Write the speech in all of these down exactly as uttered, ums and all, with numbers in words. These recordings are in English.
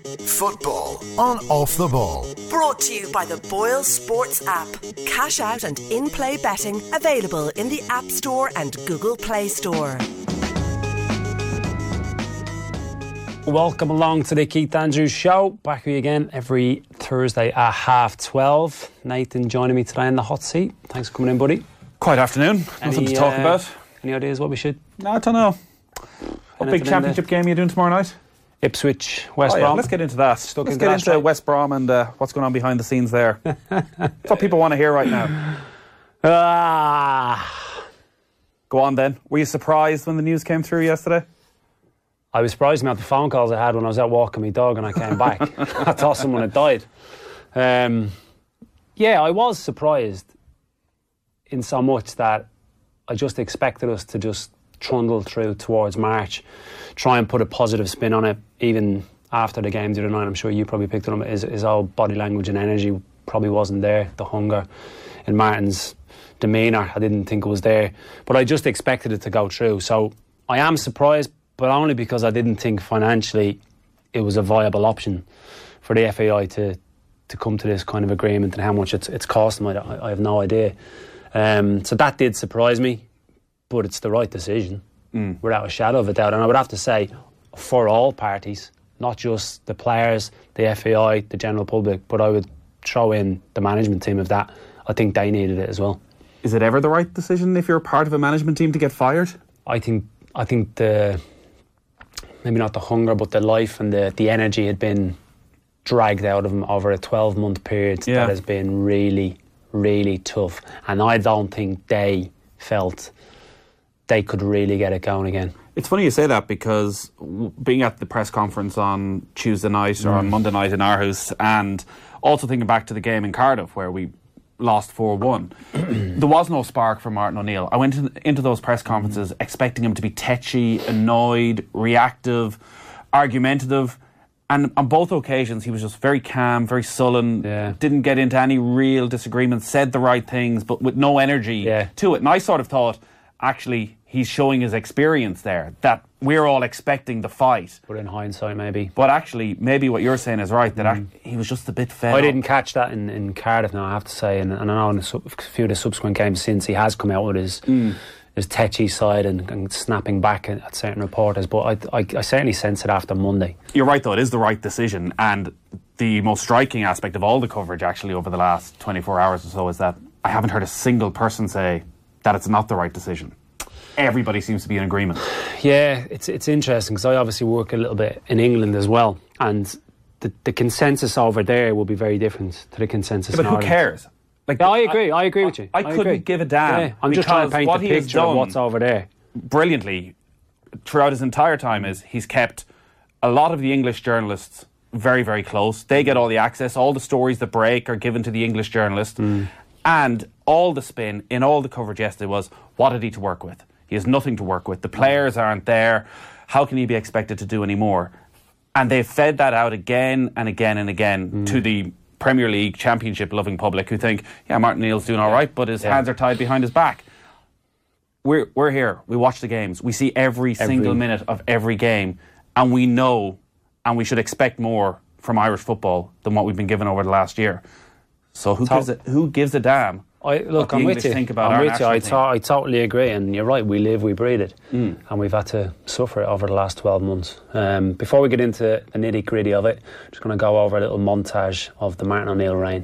Football on Off the Ball. Brought to you by the Boyle Sports app. Cash out and in-play betting available in the App Store and Google Play Store. Welcome along to the Keith Andrews Show. Back with you again every Thursday at half twelve. Nathan joining me today in the hot seat. Thanks for coming in, buddy. Quite afternoon. Any, Nothing to talk uh, about. Any ideas what we should? No, I don't know. What big championship game are you doing tomorrow night? Ipswich, West oh, yeah, Brom. let's get into that. Stuck let's into get that into straight. West Brom and uh, what's going on behind the scenes there. That's what people want to hear right now. Ah. Go on then. Were you surprised when the news came through yesterday? I was surprised about the phone calls I had when I was out walking my dog and I came back. I thought someone had died. Um, yeah, I was surprised in so much that I just expected us to just trundle through towards March, try and put a positive spin on it. Even after the game the other night, I'm sure you probably picked it up, his, his whole body language and energy probably wasn't there. The hunger in Martin's demeanour, I didn't think it was there. But I just expected it to go through. So I am surprised, but only because I didn't think financially it was a viable option for the F A I to to come to this kind of agreement, and how much it's it's cost them, I, I have no idea. Um, so that did surprise me, but it's the right decision, mm. without a shadow of a doubt. And I would have to say, for all parties, not just the players, the F A I, the general public, but I would throw in the management team of that. I think they needed it as well. Is it ever the right decision if you're part of a management team to get fired? I think I think the maybe not the hunger, but the life and the, the energy had been dragged out of them over a twelve month period. Yeah. That has been really, really tough. And I don't think they felt they could really get it going again. It's funny you say that, because w- being at the press conference on Tuesday night or mm. on Monday night in our house, and also thinking back to the game in Cardiff where we lost four one, there was no spark for Martin O'Neill. I went in, into those press conferences expecting him to be tetchy, annoyed, reactive, argumentative, and on both occasions he was just very calm, very sullen, yeah. didn't get into any real disagreements, said the right things but with no energy yeah. to it. And I sort of thought, actually, he's showing his experience there, that we're all expecting the fight. But in hindsight, maybe. But actually, maybe what you're saying is right, that mm. act- he was just a bit fed I up. didn't catch that in, in Cardiff now, I have to say. And, and I know in a, sub- a few of the subsequent games since, he has come out with his mm. his tetchy side and, and snapping back at, at certain reporters. But I, I, I certainly sense it after Monday. You're right, though. It is the right decision. And the most striking aspect of all the coverage, actually, over the last twenty-four hours or so, is that I haven't heard a single person say that it's not the right decision. Everybody seems to be in agreement. Yeah, it's it's interesting, because I obviously work a little bit in England as well, and the, the consensus over there will be very different to the consensus yeah, but in who Ireland. cares? Like, yeah, I agree. I, I agree I, with you. I, I couldn't agree. give a damn. Yeah, I'm just trying to paint the picture of what's over there. Brilliantly, throughout his entire time, is he's kept a lot of the English journalists very, very close. They get all the access. All the stories that break are given to the English journalist. Mm. And all the spin in all the coverage yesterday was, what had he to work with? He has nothing to work with. The players aren't there. How can he be expected to do any more? And they've fed that out again and again and again mm. to the Premier League Championship loving public, who think, yeah, Martin O'Neill's doing all right, but his yeah. hands are tied behind his back. We're we're here. We watch the games. We see every, every single minute of every game, and we know, and we should expect more from Irish football than what we've been given over the last year. So who so, gives a who gives a damn? I, look, I'm English with you. Think about I'm our with you. I, team. to- I totally agree, and you're right. We live, we breathe it, mm. and we've had to suffer it over the last twelve months. Um, before we get into the nitty gritty of it, I'm just going to go over a little montage of the Martin O'Neill reign.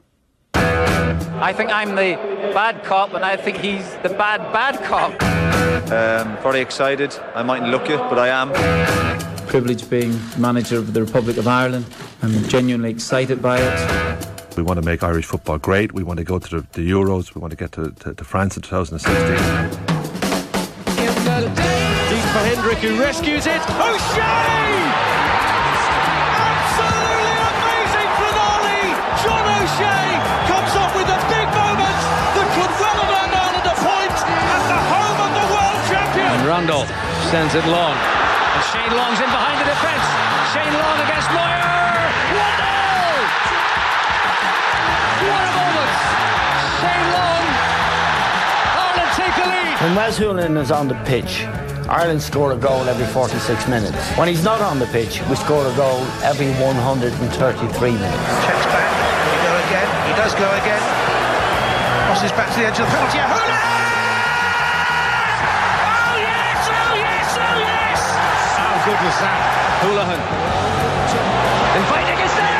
I think I'm the bad cop, and I think he's the bad bad cop. Um, very excited. I mightn't look it, but I am. Privileged being manager of the Republic of Ireland. I'm genuinely excited by it. We want to make Irish football great. We want to go to the, the Euros. We want to get to, to, to France in twenty sixteen. Deep for Hendrick, who rescues it. O'Shea! Absolutely amazing finale! John O'Shea comes up with a big moment that could well have earned Ireland a point at the home of the world champion. And Randall sends it long. And Shane Long's in behind the defence. Shane Long against Moyer. one nil! What a moment! Shane Long, Ireland take the lead. When Wes Hoolahan is on the pitch, Ireland score a goal every forty-six minutes. When he's not on the pitch, we score a goal every one hundred thirty-three minutes. Checks back. He go again. He does go again. Crosses back to the edge of the penalty. Hola! Oh yes! Oh yes! Oh yes! How good was that? Houlihan inviting us there.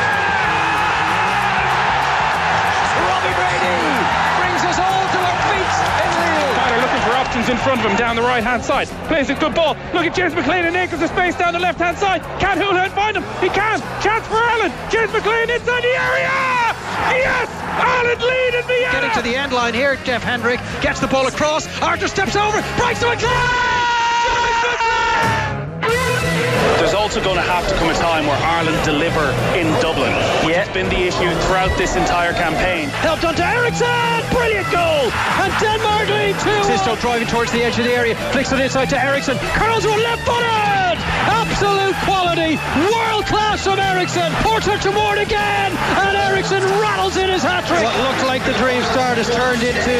Robbie Brady brings us all to our feet in Rio. Tyler looking for options in front of him down the right hand side. Plays a good ball. Look at James McLean and acres of space down the left hand side. Can Houlihan find him? He can. Chance for Ireland. James McLean inside the area. Yes! Ireland lead in Vienna. Getting to the end line here, Jeff Hendrick gets the ball across. Arthur steps over, breaks to a There's also going to have to come a time where Ireland deliver in Dublin, which yeah. has been the issue throughout this entire campaign. Helped onto Eriksson, brilliant goal, and Denmark lead two. Sisto driving towards the edge of the area, flicks it inside to Eriksson, curls one left-footed, absolute quality, world class from Eriksson. Poor touch of Ward again, and Eriksson rattles in his hat-trick. What looked like the dream start has turned into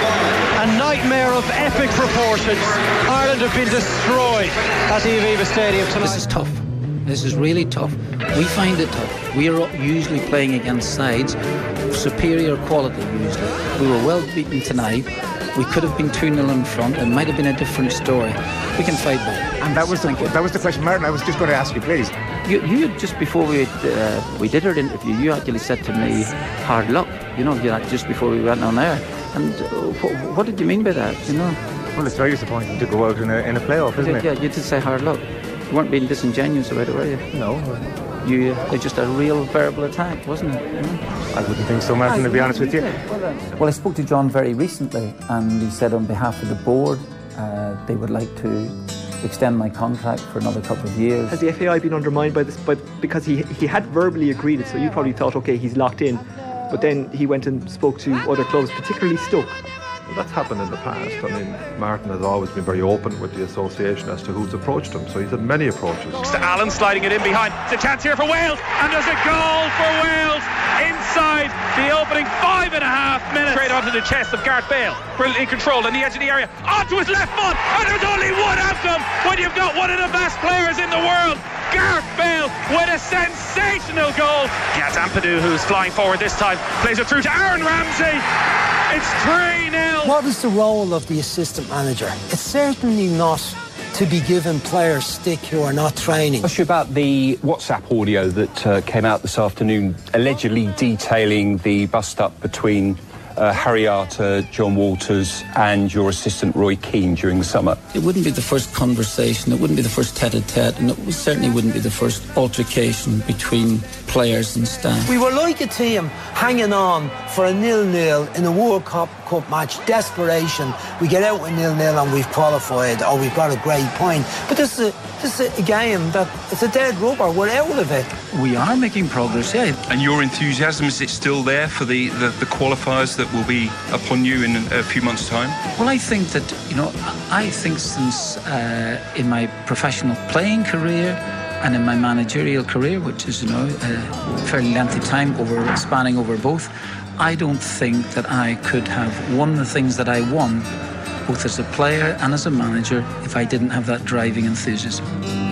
a nightmare of epic proportions. Ireland have been destroyed at the Aviva Stadium tonight. This is tough. This is really tough. We find it tough. We are usually playing against sides of superior quality usually. We were well beaten tonight. We could have been two nil in front. It might have been a different story. We can fight back. And that was the, that was the question, Martin. I was just going to ask you, please. You, you just before we uh, we did our interview, you actually said to me, hard luck. You know, just before we went on air. And uh, what, what did you mean by that? You know. Well, it's very disappointing to go out in a, in a playoff, isn't yeah, it? Yeah, you did say hard luck. You weren't being disingenuous about it, were you? No. You, uh, just a real verbal attack, wasn't it? You know? I wouldn't think so, Martin, to be honest with you. Well, I spoke to John very recently, and he said on behalf of the board, uh, they would like to extend my contract for another couple of years. Has the F A I been undermined by this? By, because he he had verbally agreed it, so you probably thought, okay, he's locked in. But then he went and spoke to other clubs, particularly Stoke. Well, that's happened in the past. I mean, Martin has always been very open with the association as to who's approached him, so he's had many approaches. To Allen sliding it in behind. It's a chance here for Wales, and there's a goal for Wales inside the opening five and a half minutes. Straight onto the chest of Gareth Bale, brilliantly controlled on the edge of the area, onto his left foot, and there's only one outcome when you've got one of the best players in the world. Gareth Bale with a sensational goal. Yeah, it's Ampadu who's flying forward this time. Plays it through to Aaron Ramsey. It's three nil. What is the role of the assistant manager? It's certainly not to be giving players stick who are not training. Ask you about the WhatsApp audio that uh, came out this afternoon, allegedly detailing the bust-up between uh, Harry Arter, John Walters and your assistant Roy Keane during the summer. It wouldn't be the first conversation, it wouldn't be the first tete-a-tete, and it certainly wouldn't be the first altercation between players and staff. We were like a team hanging on for a nil-nil in a World Cup, Cup match, desperation. We get out with nil-nil and we've qualified, or we've got a great point. But this is a, this is a game that it's a dead rubber. We're out of it. We are making progress, yeah. And your enthusiasm, is it still there for the, the, the qualifiers that will be upon you in a few months' time? Well, I think that, you know, I think since uh, in my professional playing career and in my managerial career, which is, you know, a fairly lengthy time over spanning over both, I don't think that I could have won the things that I won, both as a player and as a manager, if I didn't have that driving enthusiasm.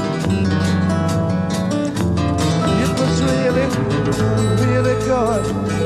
It was really, really good.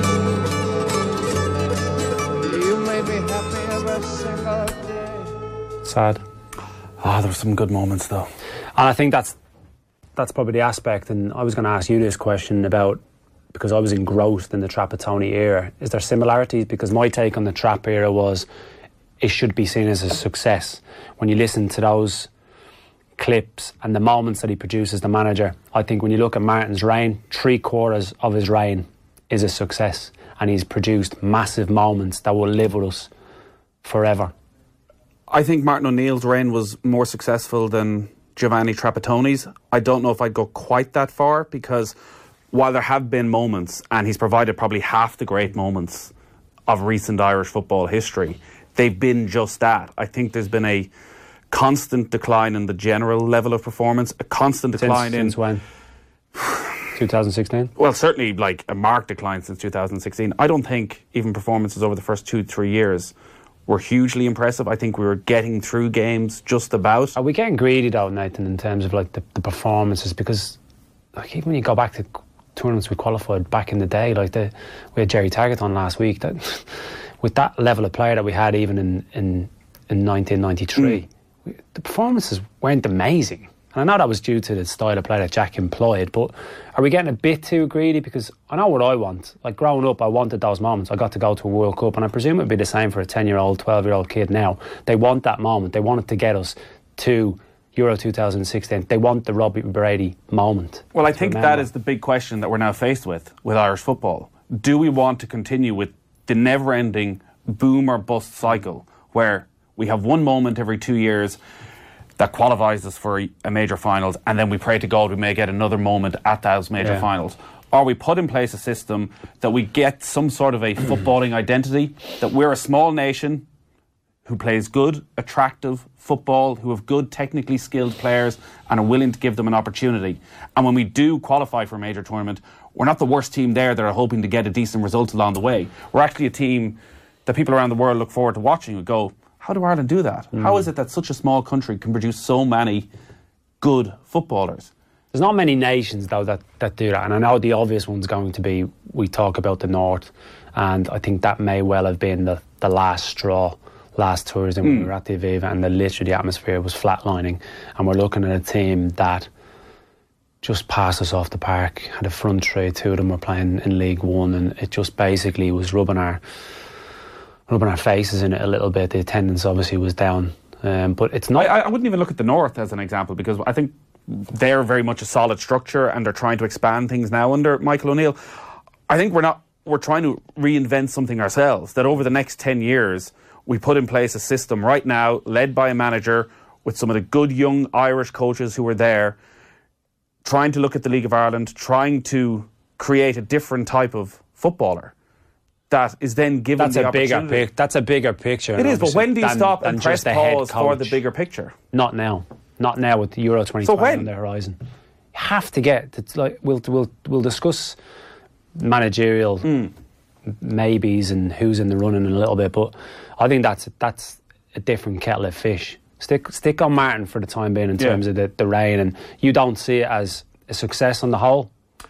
You made me happy every single day. Sad. Ah, oh, there were some good moments though. And I think that's that's probably the aspect, and I was going to ask you this question about, because I was engrossed in the Trapattoni era, is there similarities? Because my take on the Trapp era was it should be seen as a success. When you listen to those clips and the moments that he produces, the manager, I think when you look at Martin's reign, three quarters of his reign is a success, and he's produced massive moments that will live with us forever. I think Martin O'Neill's reign was more successful than Giovanni Trapattoni's. I don't know if I'd go quite that far, because while there have been moments, and he's provided probably half the great moments of recent Irish football history, they've been just that. I think there's been a constant decline in the general level of performance, a constant decline since, in... Since when? twenty sixteen? Well, certainly like a marked decline since two thousand sixteen. I don't think even performances over the first two, three years were hugely impressive. I think we were getting through games just about. Are we getting greedy though, Nathan, in terms of like the, the performances? Because like even when you go back to tournaments we qualified back in the day, like the we had Jerry Taggart on last week. That with that level of player that we had even in in, in nineteen ninety-three, mm. we, the performances weren't amazing. And I know that was due to the style of play that Jack employed, but are we getting a bit too greedy? Because I know what I want. Like growing up, I wanted those moments. I got to go to a World Cup, and I presume it would be the same for a ten-year-old, twelve-year-old kid now. They want that moment. They want it to get us to Euro two thousand sixteen. They want the Robbie Brady moment. Well, I think remember. that is the big question that we're now faced with, with Irish football. Do we want to continue with the never-ending boom or bust cycle where we have one moment every two years that qualifies us for a major finals, and then we pray to God we may get another moment at those major yeah. finals? Or we put in place a system that we get some sort of a footballing identity, that we're a small nation who plays good, attractive football, who have good, technically skilled players and are willing to give them an opportunity. And when we do qualify for a major tournament, we're not the worst team there that are hoping to get a decent result along the way. We're actually a team that people around the world look forward to watching and go, how do Ireland do that? Mm. How is it that such a small country can produce so many good footballers? There's not many nations, though, that, that do that. And I know the obvious one's going to be, we talk about the North, and I think that may well have been the, the last straw last Thursday when mm. we were at the Aviva, and the literally the atmosphere was flatlining. And we're looking at a team that just passed us off the park, had a front three, two of them were playing in League One, and it just basically was rubbing our... rubbing our faces in it a little bit. The attendance obviously was down, um, but it's not. I, I wouldn't even look at the North as an example, because I think they're very much a solid structure and they're trying to expand things now under Michael O'Neill. I think we're not. We're trying to reinvent something ourselves. That over the next ten years, we put in place a system right now, led by a manager with some of the good young Irish coaches who are there, trying to look at the League of Ireland, trying to create a different type of footballer that is then given that's the a bigger opportunity. pic- That's a bigger picture. It is, but when do you than, stop than and press pause for the bigger picture? Not now. Not now with the Euro twenty twenty so when? on the horizon. You have to get. It's like we'll we'll we'll discuss managerial mm. maybes and who's in the running in a little bit, but I think that's that's a different kettle of fish. Stick stick on Martin for the time being in yeah. terms of the, the reign, and you don't see it as a success on the whole.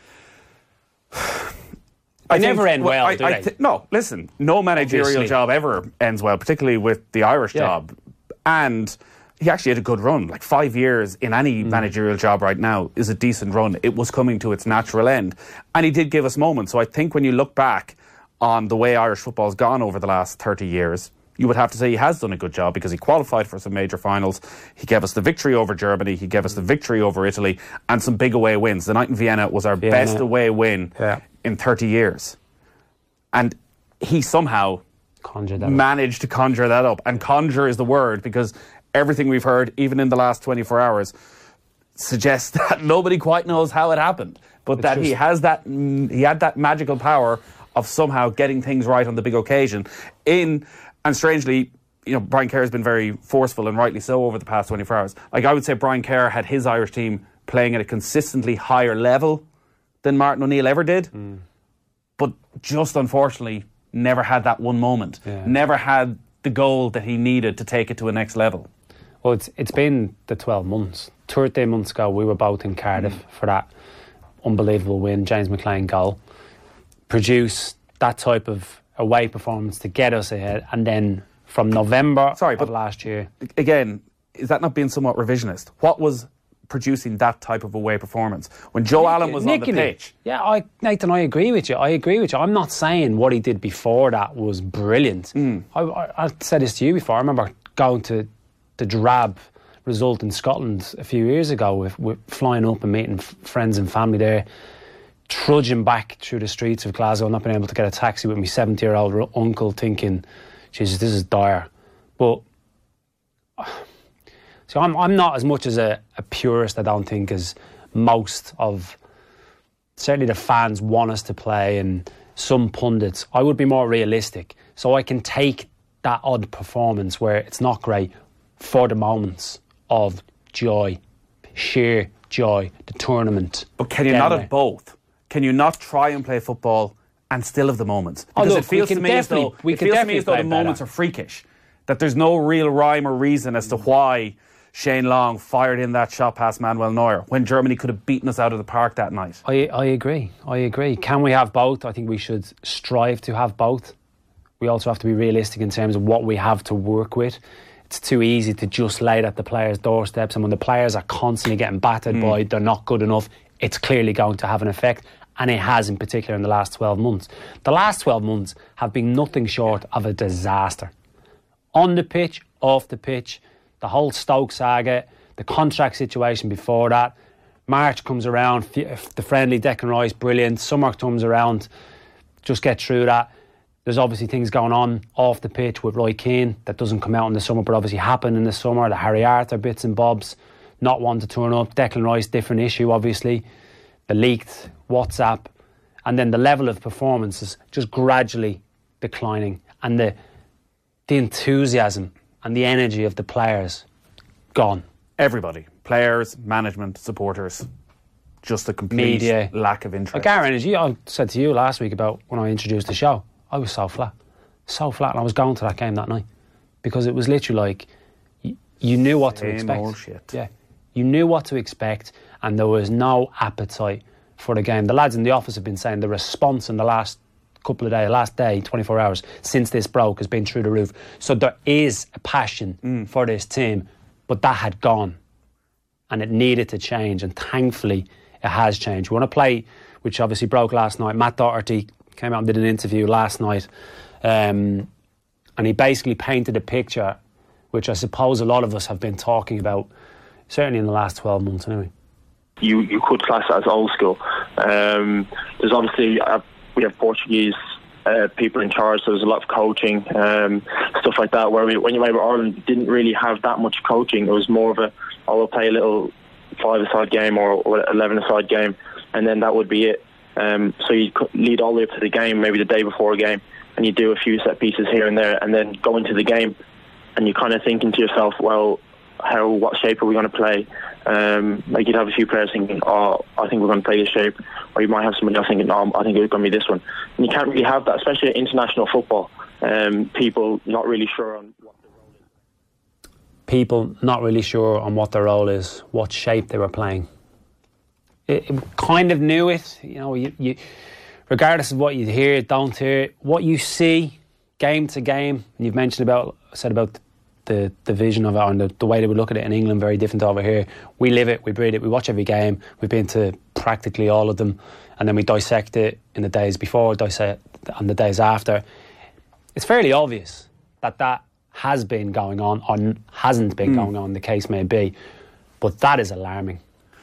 They never end well, I, do I they? th- no, listen, no managerial Obviously. job ever ends well, particularly with the Irish Yeah. job. And he actually had a good run. Like five years in any mm. managerial job right now is a decent run. It was coming to its natural end. And he did give us moments. So I think when you look back on the way Irish football's gone over the last thirty years, you would have to say he has done a good job, because he qualified for some major finals. He gave us the victory over Germany. He gave us the victory over Italy and some big away wins. The night in Vienna was our Vienna. best away win Yeah. in thirty years. And he somehow Conjured that managed to conjure that up. And conjure is the word, because everything we've heard, even in the last twenty-four hours, suggests that nobody quite knows how it happened. But It's that just- he has that, he had that magical power of somehow getting things right on the big occasion. In and strangely, you know, Brian Kerr has been very forceful, and rightly so, over the past twenty-four hours. Like, I would say Brian Kerr had his Irish team playing at a consistently higher level than Martin O'Neill ever did. Mm. But just unfortunately never had that one moment. Yeah. Never had the goal that he needed to take it to a next level. Well, it's it's been the twelve months. thirteen months ago, we were both in Cardiff mm. for that unbelievable win, James McLean goal. Produce that type of away performance to get us ahead, and then from November Sorry, of but last year. Again, is that not being somewhat revisionist? What was producing that type of away performance when Joe Nick, Allen was on the pitch? Yeah, I, Nathan, I agree with you. I agree with you. I'm not saying what he did before that was brilliant. Mm. I, I, I said this to you before. I remember going to the drab result in Scotland a few years ago with, with flying up and meeting f- friends and family there, trudging back through the streets of Glasgow, not being able to get a taxi with my seventy-year-old r- uncle, thinking, Jesus, this is dire. But so I'm I'm not as much as a, a purist, I don't think, as most of certainly the fans want us to play, and some pundits. I would be more realistic, so I can take that odd performance where it's not great for the moments of joy, sheer joy, the tournament. But can you not have both? Can you not try and play football and still have the moments? Oh, Because look, it feels we to can me as though, definitely- we it can feels to me definitely as though the play moments better. are freakish. That there's no real rhyme or reason as to why Shane Long fired in that shot past Manuel Neuer when Germany could have beaten us out of the park that night. I, I agree. I agree. Can we have both? I think we should strive to have both. We also have to be realistic in terms of what we have to work with. It's too easy to just lay it at the players' doorsteps, and when the players are constantly getting battered mm. by they're not good enough, it's clearly going to have an effect, and it has in particular in the last twelve months. The last twelve months have been nothing short of a disaster. On the pitch, off the pitch, the whole Stoke saga, the contract situation before that. March comes around, the friendly Declan Rice, brilliant. Summer comes around, just get through that. There's obviously things going on off the pitch with Roy Keane that doesn't come out in the summer but obviously happen in the summer. The Harry Arthur bits and bobs, not one to turn up. Declan Rice, different issue obviously. The leaked WhatsApp, and then the level of performance is just gradually declining, and the the enthusiasm and the energy of the players gone. Everybody, players, management, supporters, just a complete media lack of interest. Like our energy, I said to you last week about when I introduced the show, I was so flat, so flat, and I was going to that game that night because it was literally like you, you knew what Same to expect. old shit. Yeah, you knew what to expect, and there was no appetite for the game. The lads in the office have been saying the response in the last couple of days, last day, twenty-four hours since this broke has been through the roof. So there is a passion mm. for this team, but that had gone and it needed to change, and thankfully it has changed. We want to play, which obviously broke last night. Matt Doherty came out and did an interview last night, um, and he basically painted a picture which I suppose a lot of us have been talking about, certainly in the last twelve months anyway. You you could class that as old school. Um, there's obviously uh, we have Portuguese uh, people in charge, so there's a lot of coaching, um, stuff like that. Where we, when you went with Ireland, didn't really have that much coaching. It was more of a, oh, we'll play a little five-a-side game or, or eleven-a-side game, and then that would be it. Um, so you lead all the way up to the game, maybe the day before a game, and you do a few set pieces here and there, and then go into the game, and you're kind of thinking to yourself, well, how what shape are we going to play? Um, like you'd have a few players thinking, oh, I think we're going to play this shape, or you might have somebody else thinking, no, I think it's going to be this one. And you can't really have that, especially in international football. Um, people not really sure on what their role is. People not really sure on what their role is, what shape they were playing. It, it kind of knew it, you know. You, you, regardless of what you hear, don't hear, what you see game to game. And you've mentioned about, said about the the vision of it and the, the way they would look at it in England, very different to over here. We live it, we breathe it, we watch every game. We've been to practically all of them, and then we dissect it in the days before, dissect on the days after. It's fairly obvious that that has been going on or hasn't been mm. going on, the case may be, but that is alarming.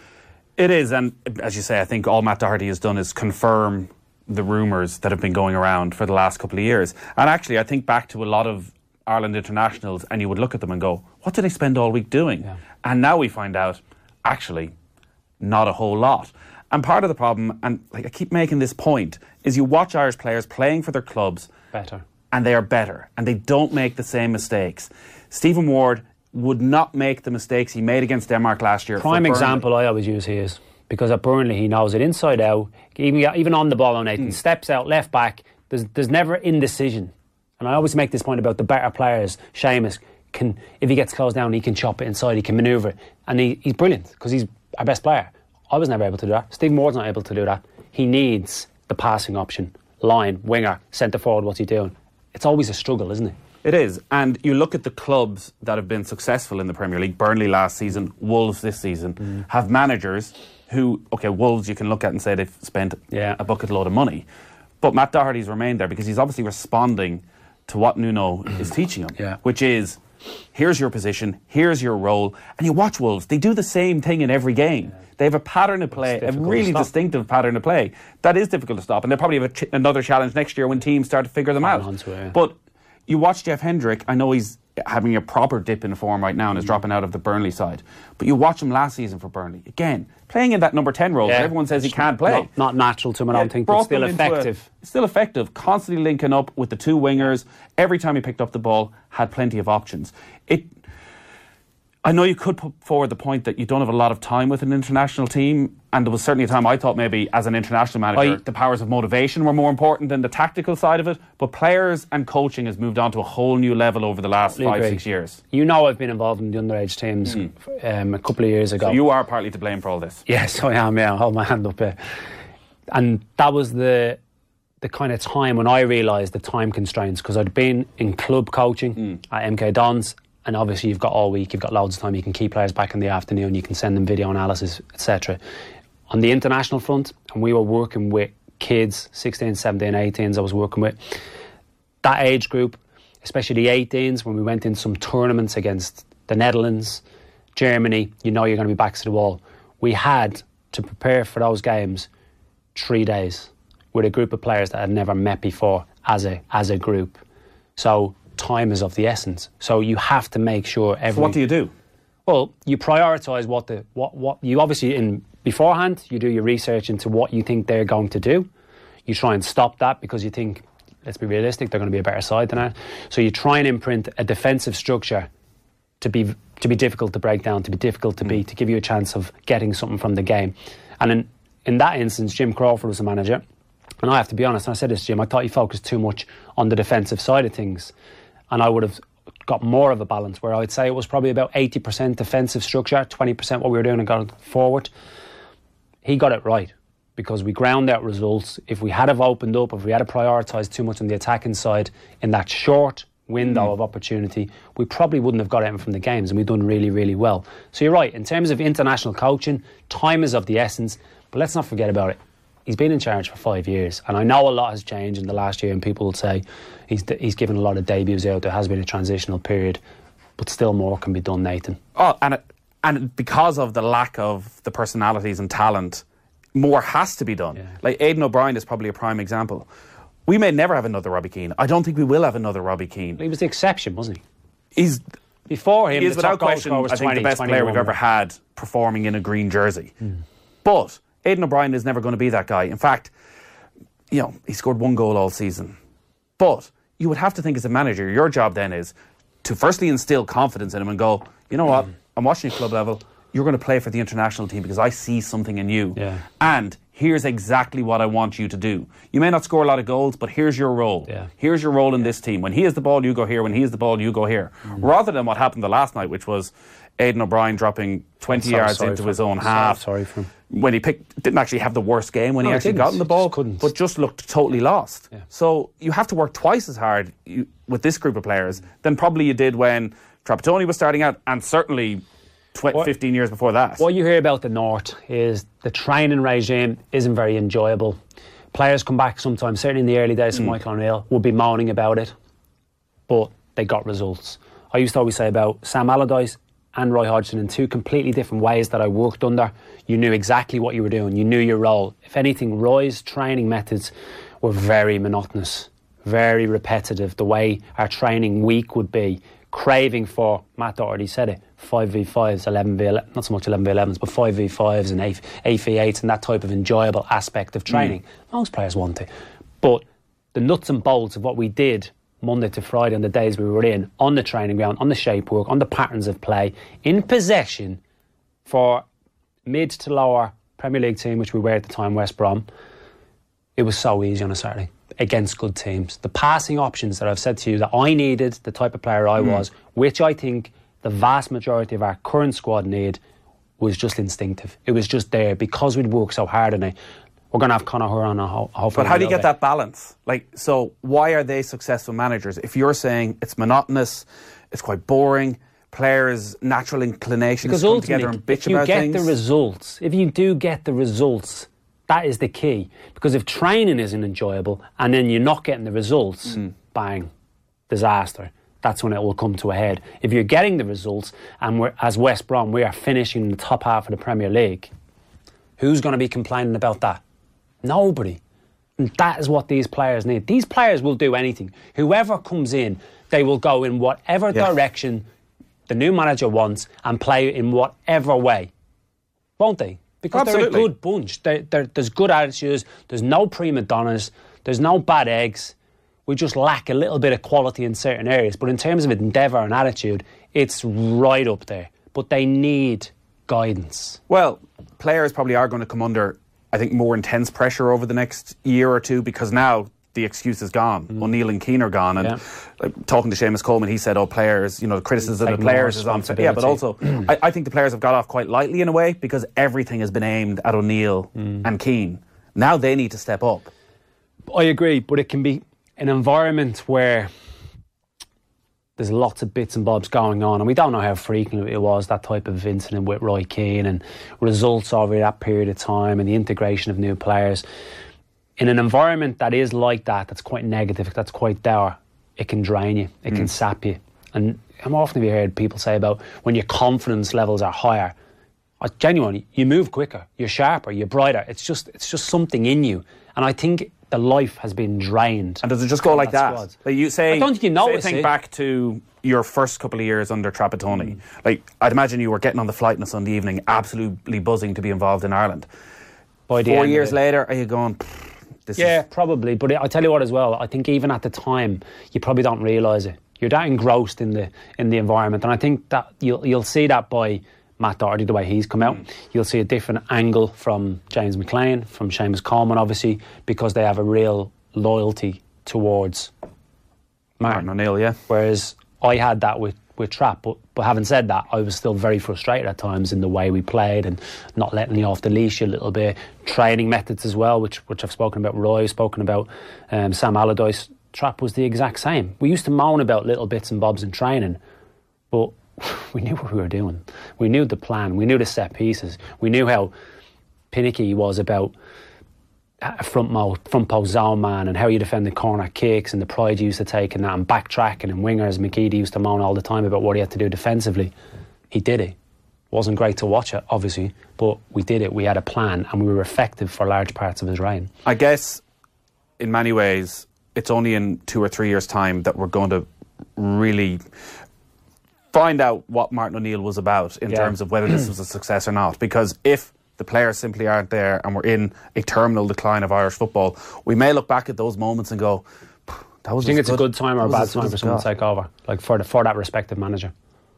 It is, and as you say, I think all Matt Doherty has done is confirm the rumours that have been going around for the last couple of years. And actually, I think back to a lot of Ireland internationals, and you would look at them and go, what did they spend all week doing? Yeah. And now we find out, actually, not a whole lot. And part of the problem, and like I keep making this point, is you watch Irish players playing for their clubs better, and they are better, and they don't make the same mistakes. Stephen Ward would not make the mistakes he made against Denmark last year. Prime example I always use he is, because at Burnley he knows it inside out, even, even on the ball on Nathan, mm. steps out, left back, there's, there's never indecision. And I always make this point about the better players. Seamus can, if he gets closed down, he can chop it inside, he can manoeuvre it. And he, he's brilliant because he's our best player. I was never able to do that. Stephen Ward's not able to do that. He needs the passing option. Line, winger, centre forward, what's he doing? It's always a struggle, isn't it? It is. And you look at the clubs that have been successful in the Premier League, Burnley last season, Wolves this season, mm. have managers who, OK, Wolves you can look at and say they've spent yeah. a bucket load of money. But Matt Doherty's remained there because he's obviously responding to what Nuno is teaching him, yeah. which is, here's your position, here's your role. And you watch Wolves, they do the same thing in every game. Yeah. They have a pattern of play, a really distinctive pattern of play. That is difficult to stop. And they'll probably have a ch- another challenge next year when teams start to figure them out. It, yeah. But you watch Jeff Hendrick, I know he's having a proper dip in form right now and is mm. dropping out of the Burnley side. But you watch him last season for Burnley. Again, playing in that number ten role, yeah. everyone says he can't play. Not, not natural to him, I don't yeah, think, but still effective. A, still effective, constantly linking up with the two wingers. Every time he picked up the ball, had plenty of options. It. I know you could put forward the point that you don't have a lot of time with an international team, and there was certainly a time I thought maybe as an international manager I, the powers of motivation were more important than the tactical side of it, but players and coaching has moved on to a whole new level over the last five, agree. six years. You know I've been involved in the underage teams mm. um, a couple of years ago. So you are partly to blame for all this? Yes, I am, yeah. I'll hold my hand up here. And that was the the kind of time when I realised the time constraints, because I'd been in club coaching mm. at M K Dons. And obviously you've got all week, you've got loads of time, you can keep players back in the afternoon, you can send them video analysis, et cetera. On the international front, and we were working with kids, sixteen, seventeen, eighteens I was working with, that age group, especially the eighteens, when we went in some tournaments against the Netherlands, Germany, you know you're going to be back to the wall. We had to prepare for those games three days with a group of players that had never met before as a as a group. So time is of the essence. So you have to make sure every... So what do you do? Well, you prioritise what the... what what you obviously, in beforehand, you do your research into what you think they're going to do. You try and stop that because you think, let's be realistic, they're going to be a better side than that. So you try and imprint a defensive structure to be to be difficult to break down, to be difficult to mm. beat, to give you a chance of getting something from the game. And in, in that instance, Jim Crawford was the manager. And I have to be honest, and I said this to Jim, I thought he focused too much on the defensive side of things. And I would have got more of a balance where I would say it was probably about eighty percent defensive structure, twenty percent what we were doing and going forward. He got it right because we ground out results. If we had have opened up, if we had prioritised too much on the attacking side in that short window mm. of opportunity, we probably wouldn't have got anything from the games, and we've done really, really well. So you're right, in terms of international coaching, time is of the essence, but let's not forget about it. He's been in charge for five years, and I know a lot has changed in the last year, and people will say he's he's given a lot of debuts out. There has been a transitional period, but still more can be done, Nathan. Oh, and it, and because of the lack of the personalities and talent, more has to be done. Yeah. Like Aidan O'Brien is probably a prime example. We may never have another Robbie Keane. I don't think we will have another Robbie Keane. He was the exception, wasn't he? He's before him. He is the without top question, goal was I think, twenty, the best player we've ever had performing in a green jersey. Mm. But Aidan O'Brien is never going to be that guy. In fact, you know, he scored one goal all season. But you would have to think as a manager, your job then is to firstly instill confidence in him and go, you know what, I'm watching you club level, you're going to play for the international team because I see something in you. Yeah. And here's exactly what I want you to do. You may not score a lot of goals, but here's your role. Yeah. Here's your role in yeah. this team. When he has the ball, you go here. When he has the ball, you go here. Mm. Rather than what happened the last night, which was Aidan O'Brien dropping twenty so yards into his own half. So sorry for him. When he picked, didn't actually have the worst game when no, he actually got in the ball, just but just looked totally lost. Yeah. So you have to work twice as hard you, with this group of players than probably you did when Trapattoni was starting out, and certainly tw- what, fifteen years before that. What you hear about the North is the training regime isn't very enjoyable. Players come back sometimes, certainly in the early days of mm. Michael O'Neill, would be moaning about it, but they got results. I used to always say about Sam Allardyce and Roy Hodgson in two completely different ways that I worked under. You knew exactly what you were doing. You knew your role. If anything, Roy's training methods were very monotonous, very repetitive. The way our training week would be, craving for, Matt already said it, five v fives, eleven v eleven, not so much eleven v elevens, but five v fives and eight v eights and that type of enjoyable aspect of training. Mm. Most players want it. But the nuts and bolts of what we did Monday to Friday on the days we were in, on the training ground, on the shape work, on the patterns of play, in possession for mid to lower Premier League team, which we were at the time, West Brom, it was so easy on a Saturday against good teams. The passing options that I've said to you that I needed, the type of player I mm. was, which I think the vast majority of our current squad need, was just instinctive. It was just there because we'd worked so hard on it. We're going to have Conor Horan on ho- hopefully. But how do you get bit. that balance? Like, so why are they successful managers? If you're saying it's monotonous, it's quite boring, players' natural inclination is to come together and bitch about things. If you get the results, if you do get the results, that is the key. Because if training isn't enjoyable and then you're not getting the results, mm. bang, disaster. That's when it will come to a head. If you're getting the results and we're, as West Brom, we are finishing in the top half of the Premier League, who's going to be complaining about that? Nobody. And that is what these players need. These players will do anything. Whoever comes in, they will go in whatever yeah. direction the new manager wants and play in whatever way. Won't they? Because Absolutely. they're a good bunch. They're, they're, there's good attitudes. There's no prima donnas. There's no bad eggs. We just lack a little bit of quality in certain areas. But in terms of endeavour and attitude, it's right up there. but they need guidance. Well, players probably are going to come under, I think, more intense pressure over the next year or two, because now the excuse is gone. Mm. O'Neill and Keane are gone, and yeah. like, talking to Seamus Coleman, he said, "Oh, players, you know, the criticism of the players is on." Yeah, but also, I, I think the players have got off quite lightly in a way, because everything has been aimed at O'Neill mm. and Keane. Now they need to step up. I agree, but it can be an environment where there's lots of bits and bobs going on, and we don't know how frequent it was, that type of incident with Roy Keane, and results over that period of time, and the integration of new players. In an environment that is like that, that's quite negative, that's quite dour, it can drain you, it mm. can sap you. And how often have you heard people say about when your confidence levels are higher, genuinely, you move quicker, you're sharper, you're brighter. It's just it's just something in you. And I think the life has been drained. And does it just go like that? that? Like you say, I don't think you notice say, think it. back to your first couple of years under Trapattoni. Mm. Like, I'd imagine you were getting on the flight on a Sunday evening, absolutely buzzing to be involved in Ireland. By the Four end years of it. later, are you going... This yeah, is... probably. But I tell you what as well, I think even at the time, you probably don't realise it. You're that engrossed in the in the environment. And I think that you'll you'll see that by Matt Doherty, the way he's come out. Mm. You'll see a different angle from James McLean, from Seamus Coleman, obviously, because they have a real loyalty towards Martin, Martin O'Neill, yeah. Whereas I had that with, with Trapp. But, but having said that, I was still very frustrated at times in the way we played and not letting me off the leash a little bit. Training methods as well, which which I've spoken about. Roy, spoken about um, Sam Allardyce. Trapp was the exact same. We used to moan about little bits and bobs in training, but we knew what we were doing. We knew the plan. We knew the set pieces. We knew how pinicky he was about a front, mo- front post zone man and how you defend the corner kicks and the pride you used to take in that and backtracking and wingers. McGeady used to moan all the time about what he had to do defensively. He did it. Wasn't great to watch it, obviously, but we did it. We had a plan and we were effective for large parts of his reign. I guess, in many ways, it's only in two or three years' time that we're going to really find out what Martin O'Neill was about in yeah. terms of whether this was a success or not. Because if the players simply aren't there and we're in a terminal decline of Irish football, we may look back at those moments and go, that was Do you think it's good, a good time or a bad time for someone got. to take over? Like for the, for that respective manager?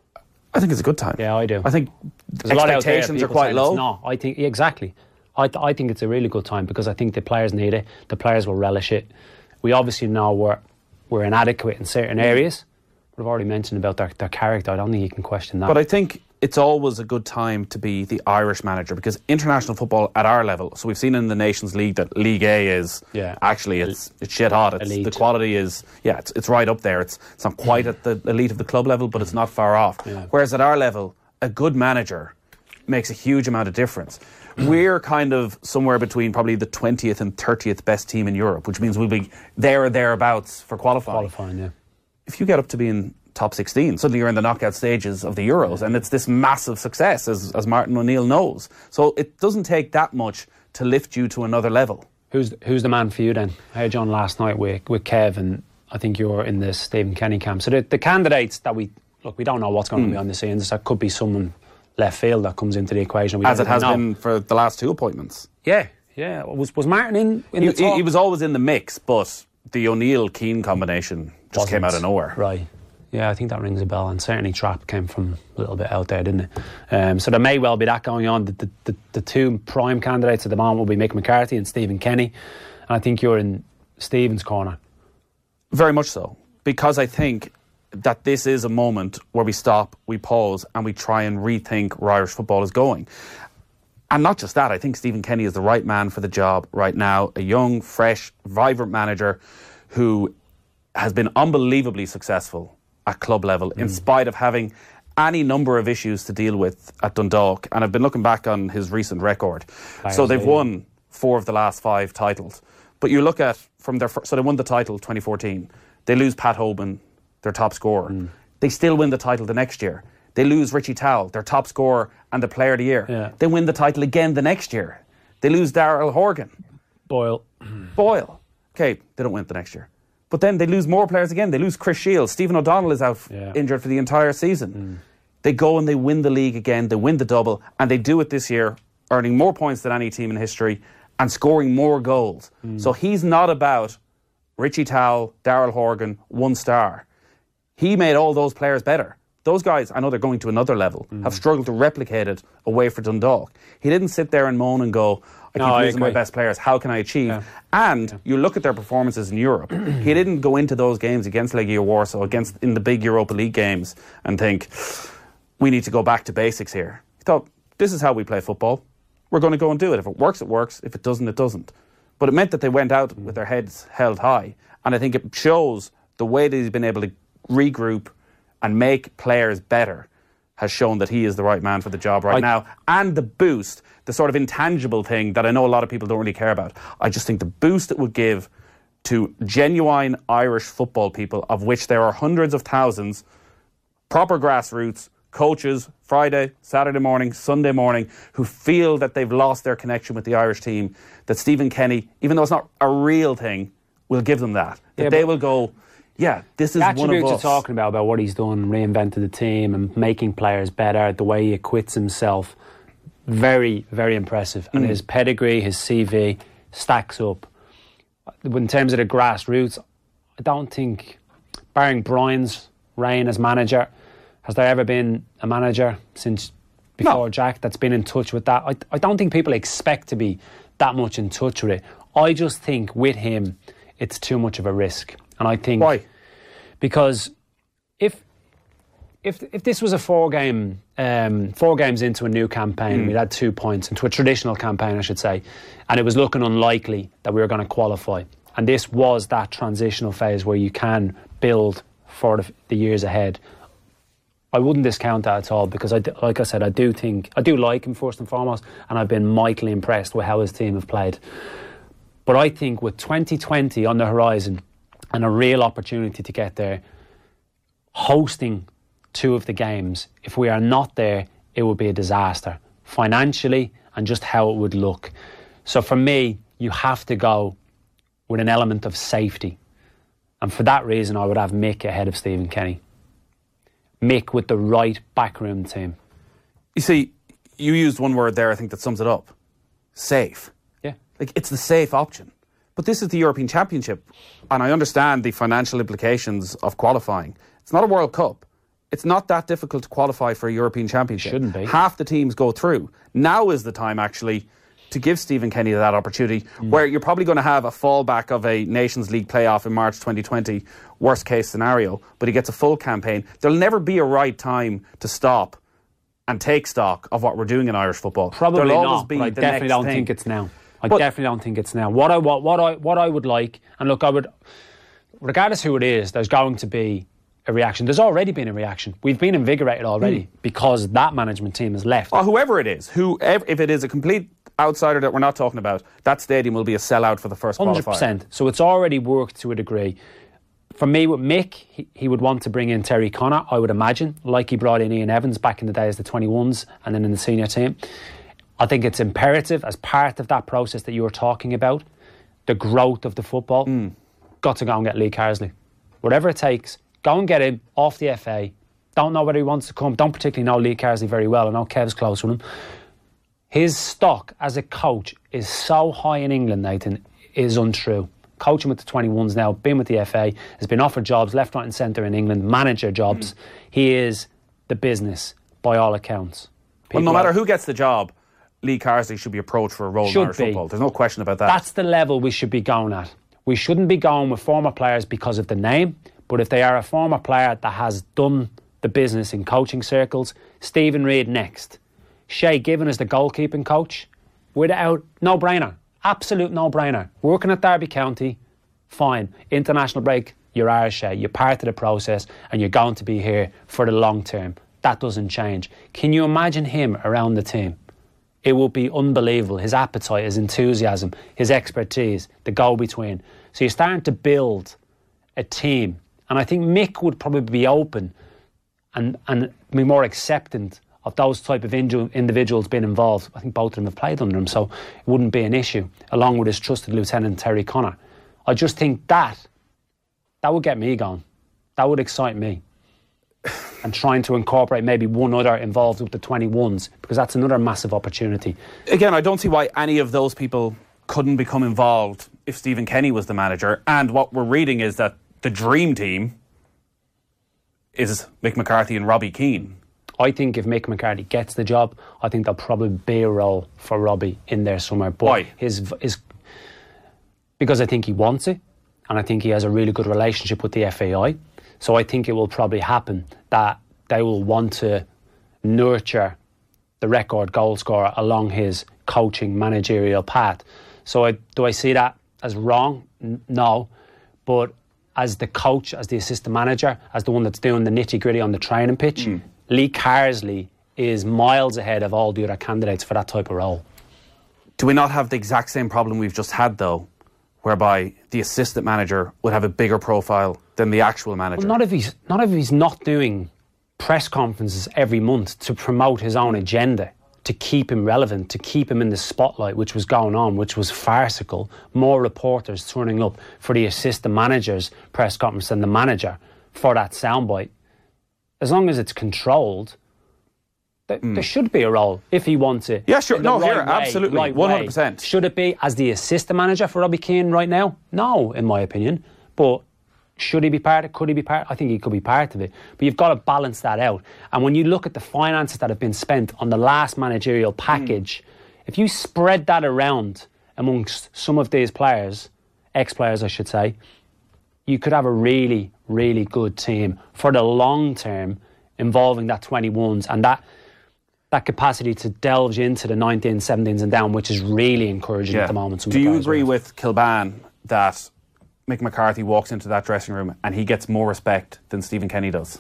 I think it's a good time. Yeah, I do. I think There's expectations a lot are quite low. No, I think, exactly. I, th- I think it's a really good time because I think the players need it. The players will relish it. We obviously know we're, we're inadequate in certain areas. But I've already mentioned about their, their character. I don't think you can question that. But I think it's always a good time to be the Irish manager because international football at our level, so we've seen in the Nations League that League A is yeah. actually it's it's shit hot. It's, the quality is yeah it's it's right up there. It's it's not quite at the elite of the club level, but it's not far off. Yeah. Whereas at our level, a good manager makes a huge amount of difference. We're kind of somewhere between probably the twentieth and thirtieth best team in Europe, which means we'll be there or thereabouts for qualifying. Qualifying, yeah. If you get up to being top sixteen, suddenly you're in the knockout stages of the Euros, and it's this massive success, as, as Martin O'Neill knows. So it doesn't take that much to lift you to another level. Who's who's the man for you then? I heard you on last night with, with Kev, and I think you were in the Stephen Kenny camp. So the, the candidates that we, look, we don't know what's going mm. to be on the scenes. There could be someone left field that comes into the equation. We as it has know. been for the last two appointments. Yeah, yeah. Was was Martin in, in he, the talk? He, he was always in the mix, but the O'Neill-Keane combination just Wasn't. came out of nowhere. Right. Yeah, I think that rings a bell, and certainly Trapp came from a little bit out there, didn't it? Um, so there may well be that going on. The, the, the, the two prime candidates at the moment will be Mick McCarthy and Stephen Kenny, and I think you're in Stephen's corner. Very much so, because I think that this is a moment where we stop, we pause, and we try and rethink where Irish football is going. And not just that, I think Stephen Kenny is the right man for the job right now. A young, fresh, vibrant manager who has been unbelievably successful at club level, mm. in spite of having any number of issues to deal with at Dundalk. And I've been looking back on his recent record. Players so they've league. won four of the last five titles. But you look at from their first, so they won the title twenty fourteen. They lose Pat Hoban, their top scorer. Mm. They still win the title the next year. They lose Richie Towell, their top scorer and the player of the year. Yeah. They win the title again the next year. They lose Daryl Horgan. Boyle. Boyle. Okay, they don't win it the next year. But then they lose more players again. They lose Chris Shields. Stephen O'Donnell is out yeah. injured for the entire season. Mm. They go and they win the league again. They win the double. And they do it this year, earning more points than any team in history and scoring more goals. Mm. So he's not about Richie Towell, Daryl Horgan, one star. He made all those players better. Those guys, I know they're going to another level, mm. have struggled to replicate it away for Dundalk. He didn't sit there and moan and go, I no, keep I losing my agree. best players, how can I achieve? Yeah. And yeah. you look at their performances in Europe. He didn't go into those games against Legia Warsaw, against in the big Europa League games, and think, we need to go back to basics here. He thought, this is how we play football. We're going to go and do it. If it works, it works. If it doesn't, it doesn't. But it meant that they went out with their heads held high. And I think it shows the way that he's been able to regroup and make players better has shown that he is the right man for the job right I, now. And the boost, the sort of intangible thing that I know a lot of people don't really care about. I just think the boost it would give to genuine Irish football people, of which there are hundreds of thousands, proper grassroots, coaches, Friday, Saturday morning, Sunday morning, who feel that they've lost their connection with the Irish team, that Stephen Kenny, even though it's not a real thing, will give them that. That yeah, they will go, yeah, this is one of us. The attributes you're talking about, about what he's done, reinvented the team and making players better, the way he acquits himself, very, very impressive. And mm. his pedigree, his C V, stacks up. In terms of the grassroots, I don't think, barring Brian's reign as manager, has there ever been a manager since before no. Jack that's been in touch with that? I, I don't think people expect to be that much in touch with it. I just think with him, it's too much of a risk. And I think... Why? Because if if if this was a four game um, four games into a new campaign, mm. we'd had two points into a traditional campaign, I should say, and it was looking unlikely that we were going to qualify. And this was that transitional phase where you can build for the, the years ahead. I wouldn't discount that at all because, I, like I said, I do think I do like him first and foremost, and I've been mightily impressed with how his team have played. But I think with twenty twenty on the horizon and a real opportunity to get there, hosting two of the games, if we are not there, it would be a disaster financially and just how it would look. So for me, you have to go with an element of safety, and for that reason, I would have Mick ahead of Stephen Kenny. Mick with the right backroom team. You see, you used one word there, I think, that sums it up. Safe. Yeah. Like, it's the safe option. But this is the European Championship, and I understand the financial implications of qualifying. It's not a World Cup. It's not that difficult to qualify for a European Championship. Shouldn't be. Half the teams go through. Now is the time, actually, to give Stephen Kenny that opportunity, mm. where you're probably going to have a fallback of a Nations League playoff in March twenty twenty, worst case scenario, but he gets a full campaign. There'll never be a right time to stop and take stock of what we're doing in Irish football. Probably There'll always not, be but I the definitely next don't thing. think it's now. I but, definitely don't think it's now. What I what, what I what I would like, and look, I would, regardless who it is, there's going to be a reaction. There's already been a reaction. We've been invigorated already mm. because that management team has left. Well, whoever it is, who if it is a complete outsider that we're not talking about, that stadium will be a sellout for the first qualifier. one hundred percent. So it's already worked to a degree. For me, with Mick, he, he would want to bring in Terry Connor, I would imagine, like he brought in Ian Evans back in the day as the twenty-ones and then in the senior team. I think it's imperative as part of that process that you were talking about, the growth of the football, mm. got to go and get Lee Carsley. Whatever it takes, go and get him off the F A. Don't know whether he wants to come. Don't particularly know Lee Carsley very well. I know Kev's close with him. His stock as a coach is so high in England, Nathan, is untrue. Coaching with the twenty-ones now, been with the F A, has been offered jobs left, right and centre in England, manager jobs. Mm. He is the business, by all accounts. People well, no matter are, who gets the job, Lee Carsley should be approached for a role in Irish be. football. There's no question about that. That's the level we should be going at. We shouldn't be going with former players because of the name, but if they are a former player that has done the business in coaching circles, Stephen Reid next. Shay Given as the goalkeeping coach, without, no-brainer, absolute no-brainer. Working at Derby County, fine. International break, you're Irish, Shay. You're part of the process and you're going to be here for the long term. That doesn't change. Can you imagine him around the team? It would be unbelievable. His appetite, his enthusiasm, his expertise, the go-between. So you're starting to build a team. And I think Mick would probably be open and, and be more acceptant of those type of individuals being involved. I think both of them have played under him, so it wouldn't be an issue, along with his trusted lieutenant, Terry Connor. I just think that, that would get me going. That would excite me. And trying to incorporate maybe one other involved with the twenty-ones, because that's another massive opportunity. Again, I don't see why any of those people couldn't become involved if Stephen Kenny was the manager. And what we're reading is that the dream team is Mick McCarthy and Robbie Keane. I think if Mick McCarthy gets the job, I think there'll probably be a role for Robbie in there somewhere. But Why? His, his, because I think he wants it, and I think he has a really good relationship with the F A I. So I think it will probably happen that they will want to nurture the record goal scorer along his coaching managerial path. So I, do I see that as wrong? N- no. But as the coach, as the assistant manager, as the one that's doing the nitty-gritty on the training pitch, mm. Lee Carsley is miles ahead of all the other candidates for that type of role. Do we not have the exact same problem we've just had, though, whereby the assistant manager would have a bigger profile than the actual manager? Well, not if he's not if he's not doing press conferences every month to promote his own agenda, to keep him relevant, to keep him in the spotlight, which was going on, which was farcical. More reporters turning up for the assistant manager's press conference than the manager for that soundbite. As long as it's controlled, th- mm. there should be a role if he wants it. Yeah, sure. No, right here, way, absolutely. Right one hundred percent. Way. Should it be as the assistant manager for Robbie Keane right now? No, in my opinion. But should he be part of it? Could he be part? I think he could be part of it. But you've got to balance that out. And when you look at the finances that have been spent on the last managerial package, mm. if you spread that around amongst some of these players, ex-players I should say, you could have a really, really good team for the long term involving that twenty-ones and that that capacity to delve into the nineteens, seventeens and down, which is really encouraging yeah. at the moment. Do you agree with Kilban that Mick McCarthy walks into that dressing room and he gets more respect than Stephen Kenny does?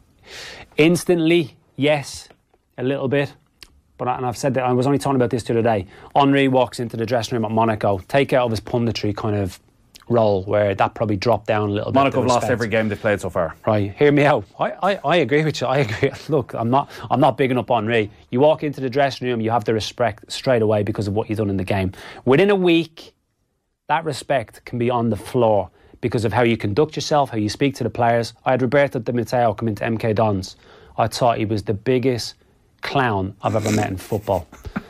Instantly, yes, a little bit. But and I've said that, I was only talking about this the other day. Henry walks into the dressing room at Monaco, take out of his punditry kind of role where that probably dropped down a little bit. Monaco have lost every game they've played so far. Right, hear me out. I, I, I agree with you. I agree. Look, I'm not I'm not bigging up Henry. You walk into the dressing room, you have the respect straight away because of what you've done in the game. Within a week, that respect can be on the floor because of how you conduct yourself, how you speak to the players. I had Roberto Di Matteo come into M K Dons. I thought he was the biggest clown I've ever met in football.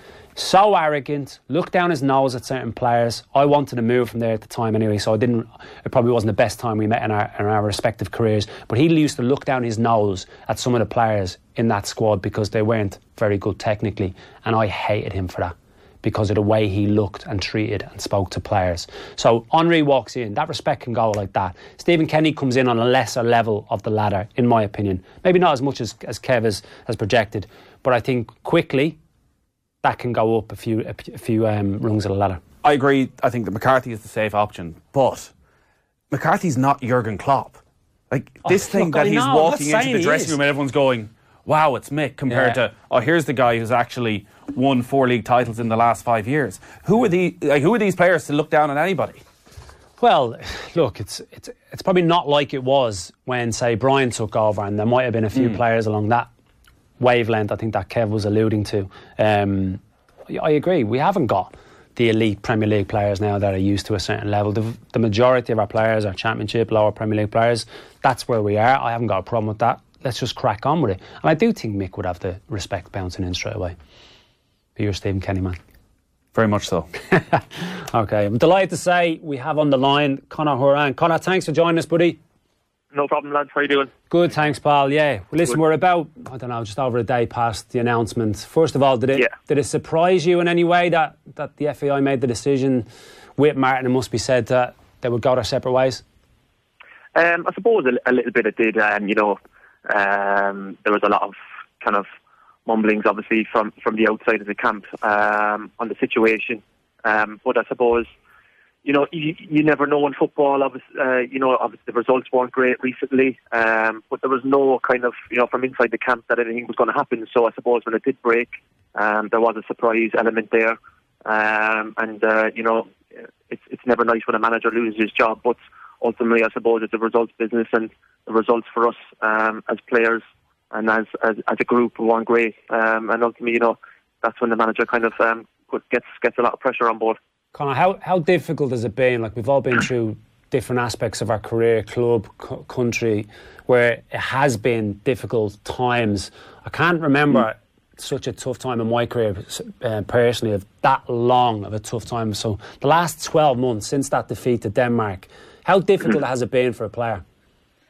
So arrogant, looked down his nose at certain players. I wanted to move from there at the time anyway, so I didn't. It probably wasn't the best time we met in our, in our respective careers. But he used to look down his nose at some of the players in that squad because they weren't very good technically, and I hated him for that because of the way he looked and treated and spoke to players. So Henry walks in, that respect can go like that. Stephen Kenny comes in on a lesser level of the ladder, in my opinion. Maybe not as much as, as Kev has, has projected, but I think quickly that can go up a few a, a few um, rungs of the ladder. I agree. I think that McCarthy is the safe option, but McCarthy's not Jurgen Klopp. Like oh, this thing look, that I he's know, walking into the dressing room and everyone's going, wow, it's Mick, compared yeah. to, oh, here's the guy who's actually won four league titles in the last five years. Who are the like, who are these players to look down on anybody? Well, look, it's it's it's probably not like it was when, say, Brian took over, and there might have been a few mm. players along that wavelength, I think that Kev was alluding to. Um, I agree, we haven't got the elite Premier League players now that are used to a certain level. The, the majority of our players are Championship, lower Premier League players. That's where we are. I haven't got a problem with that. Let's just crack on with it. And I do think Mick would have the respect bouncing in straight away. But you're Stephen Kenny, man. Very much so. Okay, I'm delighted to say we have on the line Conor Horan. Conor, thanks for joining us, buddy. No problem, lads. How are you doing? Good, thanks, pal. Yeah. Well, listen, Good. we're about, I don't know, just over a day past the announcement. First of all, did it yeah. did it surprise you in any way that, that the F A I made the decision with Martin, it must be said, that they would go their separate ways? Um, I suppose a, a little bit it did. Um, you know, um, there was a lot of kind of mumblings, obviously, from, from the outside of the camp um, on the situation. Um, but I suppose, you know, you, you never know in football. Obviously, uh, you know, obviously the results weren't great recently, um, but there was no kind of, you know, from inside the camp that anything was going to happen. So I suppose when it did break, um, there was a surprise element there. Um, and, uh, you know, it's it's never nice when a manager loses his job, but ultimately I suppose it's a results business, and the results for us um, as players and as, as as a group weren't great. Um, and ultimately, you know, that's when the manager kind of um, gets gets a lot of pressure on board. Conor, how, how difficult has it been? Like, we've all been through different aspects of our career, club, c- country, where it has been difficult times. I can't remember mm. such a tough time in my career, uh, personally, of that long of a tough time. So the last twelve months since that defeat to Denmark, how difficult mm. has it been for a player?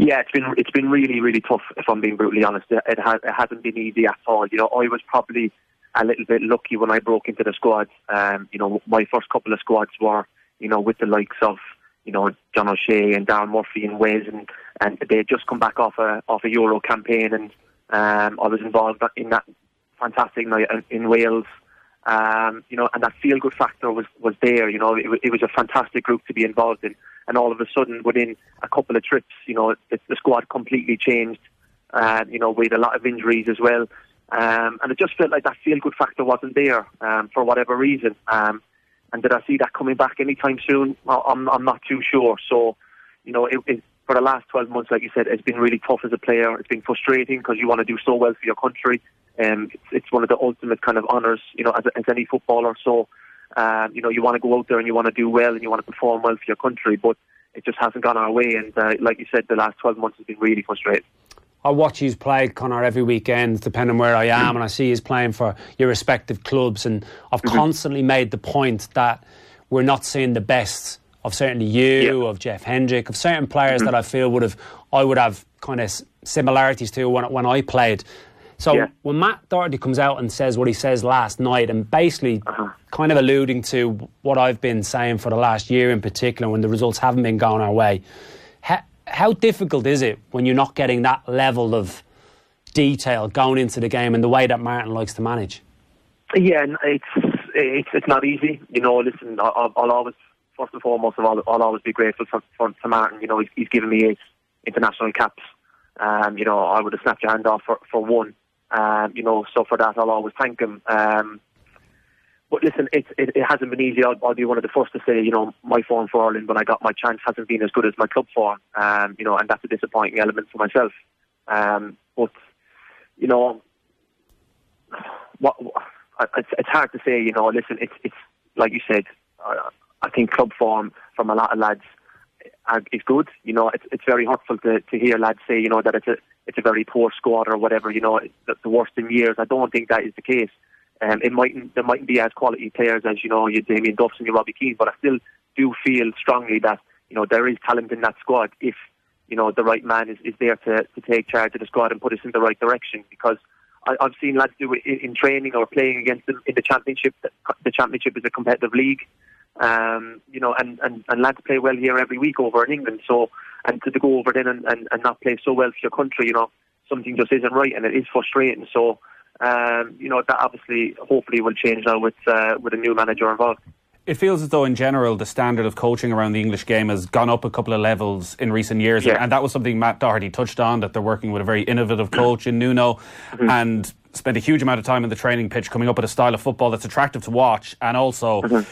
Yeah, it's been it's been really really tough. If I'm being brutally honest, it, it, has, it hasn't been easy at all. You know, I was probably a little bit lucky when I broke into the squad. Um, you know, my first couple of squads were, you know, with the likes of, you know, John O'Shea and Darren Murphy and Wes, and, and they had just come back off a off a Euro campaign, and um, I was involved in that fantastic night in Wales. Um, you know, and that feel good factor was, was there. You know, it, it was a fantastic group to be involved in, and all of a sudden, within a couple of trips, you know, the, the squad completely changed. Uh, you know, we had a lot of injuries as well. Um, and it just felt like that feel-good factor wasn't there um, for whatever reason. Um, and did I see that coming back anytime soon? I'm, I'm not too sure. So, you know, it, it, for the last twelve months, like you said, it's been really tough as a player. It's been frustrating because you want to do so well for your country. Um, it's, it's one of the ultimate kind of honours, you know, as, as any footballer. So, um, you know, you want to go out there and you want to do well and you want to perform well for your country. But it just hasn't gone our way. And uh, like you said, the last twelve months has been really frustrating. I watch you play, Conor, every weekend, depending where I am, and I see you playing for your respective clubs, and I've mm-hmm. constantly made the point that we're not seeing the best of certainly you, yeah. of Jeff Hendrick, of certain players mm-hmm. that I feel would have, I would have kind of similarities to when, when I played. So yeah. when Matt Doherty comes out and says what he says last night, and basically uh-huh. kind of alluding to what I've been saying for the last year in particular, when the results haven't been going our way, ha- how difficult is it when you're not getting that level of detail going into the game and the way that Martin likes to manage? Yeah, it's it's, it's not easy. You know, listen, I'll, I'll always, first and foremost, I'll, I'll always be grateful for, for, for Martin. You know, he's, he's given me eight international caps. Um, you know, I would have snapped your hand off for, for one. Um, you know, so for that, I'll always thank him. Um, But listen, it, it, it hasn't been easy. I'll, I'll be one of the first to say, you know, my form for Ireland when I got my chance hasn't been as good as my club form, um, you know, and that's a disappointing element for myself. Um, but, you know, what, it's, it's hard to say, you know, listen, it's, it's like you said, uh, I think club form from a lot of lads are, is good. You know, it's, it's very hurtful to, to hear lads say, you know, that it's a, it's a very poor squad or whatever, you know, the, the worst in years. I don't think that is the case. Um, it mightn't, there mightn't be as quality players as, you know, your Damien Duffs and your Robbie Keane, but I still do feel strongly that, you know, there is talent in that squad if, you know, the right man is, is there to, to take charge of the squad and put us in the right direction. Because I, I've seen lads do it in, in training or playing against them in the championship. The championship is a competitive league, um, you know, and, and, and lads play well here every week over in England. So, and to, to go over then and, and, and not play so well for your country, you know, something just isn't right, and it is frustrating. So, Um, you know, that obviously, hopefully will change now with uh, with a new manager involved. It feels as though in general the standard of coaching around the English game has gone up a couple of levels in recent years, yeah. and that was something Matt Doherty touched on, that they're working with a very innovative coach in Nuno, mm-hmm. and spent a huge amount of time in the training pitch coming up with a style of football that's attractive to watch and also mm-hmm.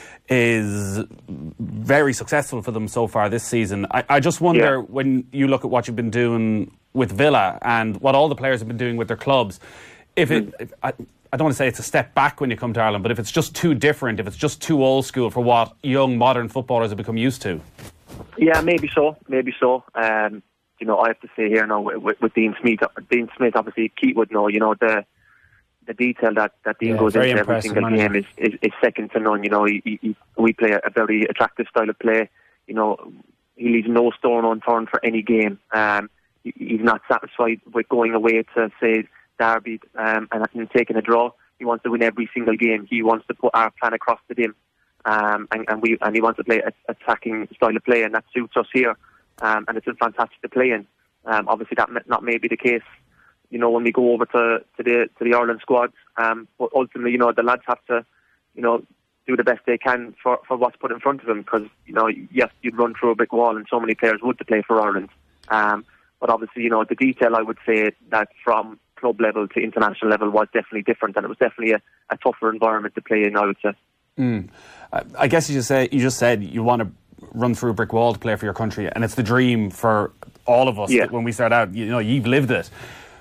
is very successful for them so far this season. I, I just wonder, yeah. when you look at what you've been doing with Villa and what all the players have been doing with their clubs, If it, if, I, I don't want to say it's a step back when you come to Ireland, but if it's just too different, if it's just too old school for what young modern footballers have become used to. Yeah, maybe so, maybe so. Um, you know, I have to say here now with, with, with Dean Smith, Dean Smith, obviously Keith would know, you know, the the detail that, that Dean yeah, goes into every single game is, is, is second to none. You know, he, he, we play a, a very attractive style of play. You know, he leaves no stone unturned for any game. Um, he, he's not satisfied with going away to, say, Derby um, and, and taking a draw. He wants to win every single game. He wants to put our plan across to him, um, and, and we and he wants to play an attacking style of play, and that suits us here. Um, and it's been fantastic to play in. Um, obviously, that may not may be the case, you know, when we go over to, to the to the Ireland squad. Um, but ultimately, you know, the lads have to, you know, do the best they can for, for what's put in front of them. Because, you know, yes, you'd run through a brick wall, and so many players would to play for Ireland. Um, but obviously, you know, the detail, I would say that from club level to international level was definitely different, and it was definitely a, a tougher environment to play in, I would say. Mm. I guess you just say you just said you want to run through a brick wall to play for your country, and it's the dream for all of us. Yeah. When we start out, you know, you've lived it.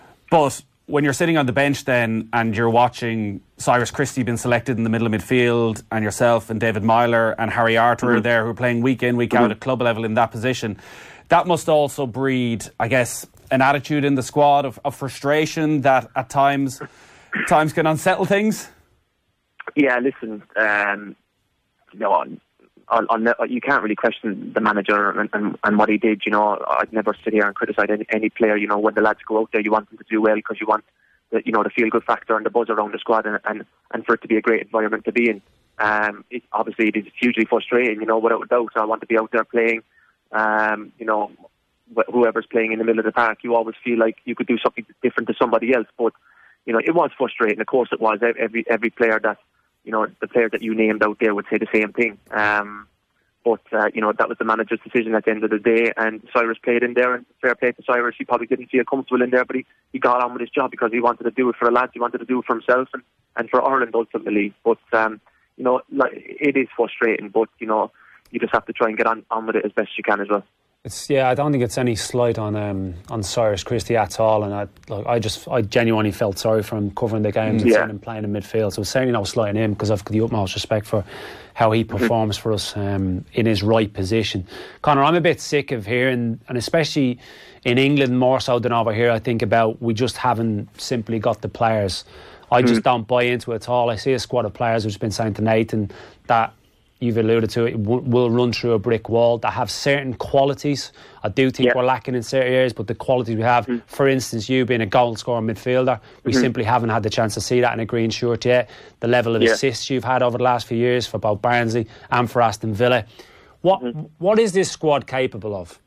But when you're sitting on the bench then and you're watching Cyrus Christie being selected in the middle of midfield, and yourself and David Myler and Harry Arter mm-hmm. are there, who are playing week in, week mm-hmm. out at club level in that position, that must also breed, I guess, an attitude in the squad of, of frustration that at times times can unsettle things? Yeah, listen, um, you know, I'll, I'll ne- you can't really question the manager and, and, and what he did. You know, I'd never sit here and criticise any, any player. You know, when the lads go out there, you want them to do well because you want the, you know, the feel good factor and the buzz around the squad, and, and, and for it to be a great environment to be in. Um, it, obviously, it is hugely frustrating. You know, without a doubt, I want to be out there playing. Um, you know, wh- whoever's playing in the middle of the park, you always feel like you could do something different to somebody else. But you know, it was frustrating. Of course, it was. Every every player that you know, the players that you named out there would say the same thing. Um, but, uh, you know, that was the manager's decision at the end of the day, and Cyrus played in there, and fair play to Cyrus. He probably didn't feel comfortable in there, but he, he got on with his job because he wanted to do it for the lads, he wanted to do it for himself and, and for Ireland ultimately. But, um, you know, like, it is frustrating, but, you know, you just have to try and get on, on with it as best you can as well. It's, yeah, I don't think it's any slight on um, on Cyrus Christie at all, and I like I just I genuinely felt sorry for him covering the games and Yeah. seeing him playing in midfield. So it's certainly no slight on him because I've got the utmost respect for how he performs for us um, in his right position. Conor, I'm a bit sick of hearing, and especially in England more so than over here, I think about we just haven't simply got the players. I just don't buy into it at all. I see a squad of players who's been saying to Nathan that you've alluded to it, w- will run through a brick wall that have certain qualities. I do think Yeah. we're lacking in certain areas, but the qualities we have, mm. for instance, you being a goal scorer midfielder, we mm-hmm. simply haven't had the chance to see that in a green shirt yet. The level of Yeah. assists you've had over the last few years for both Barnsley and for Aston Villa. What mm-hmm. what is this squad capable of?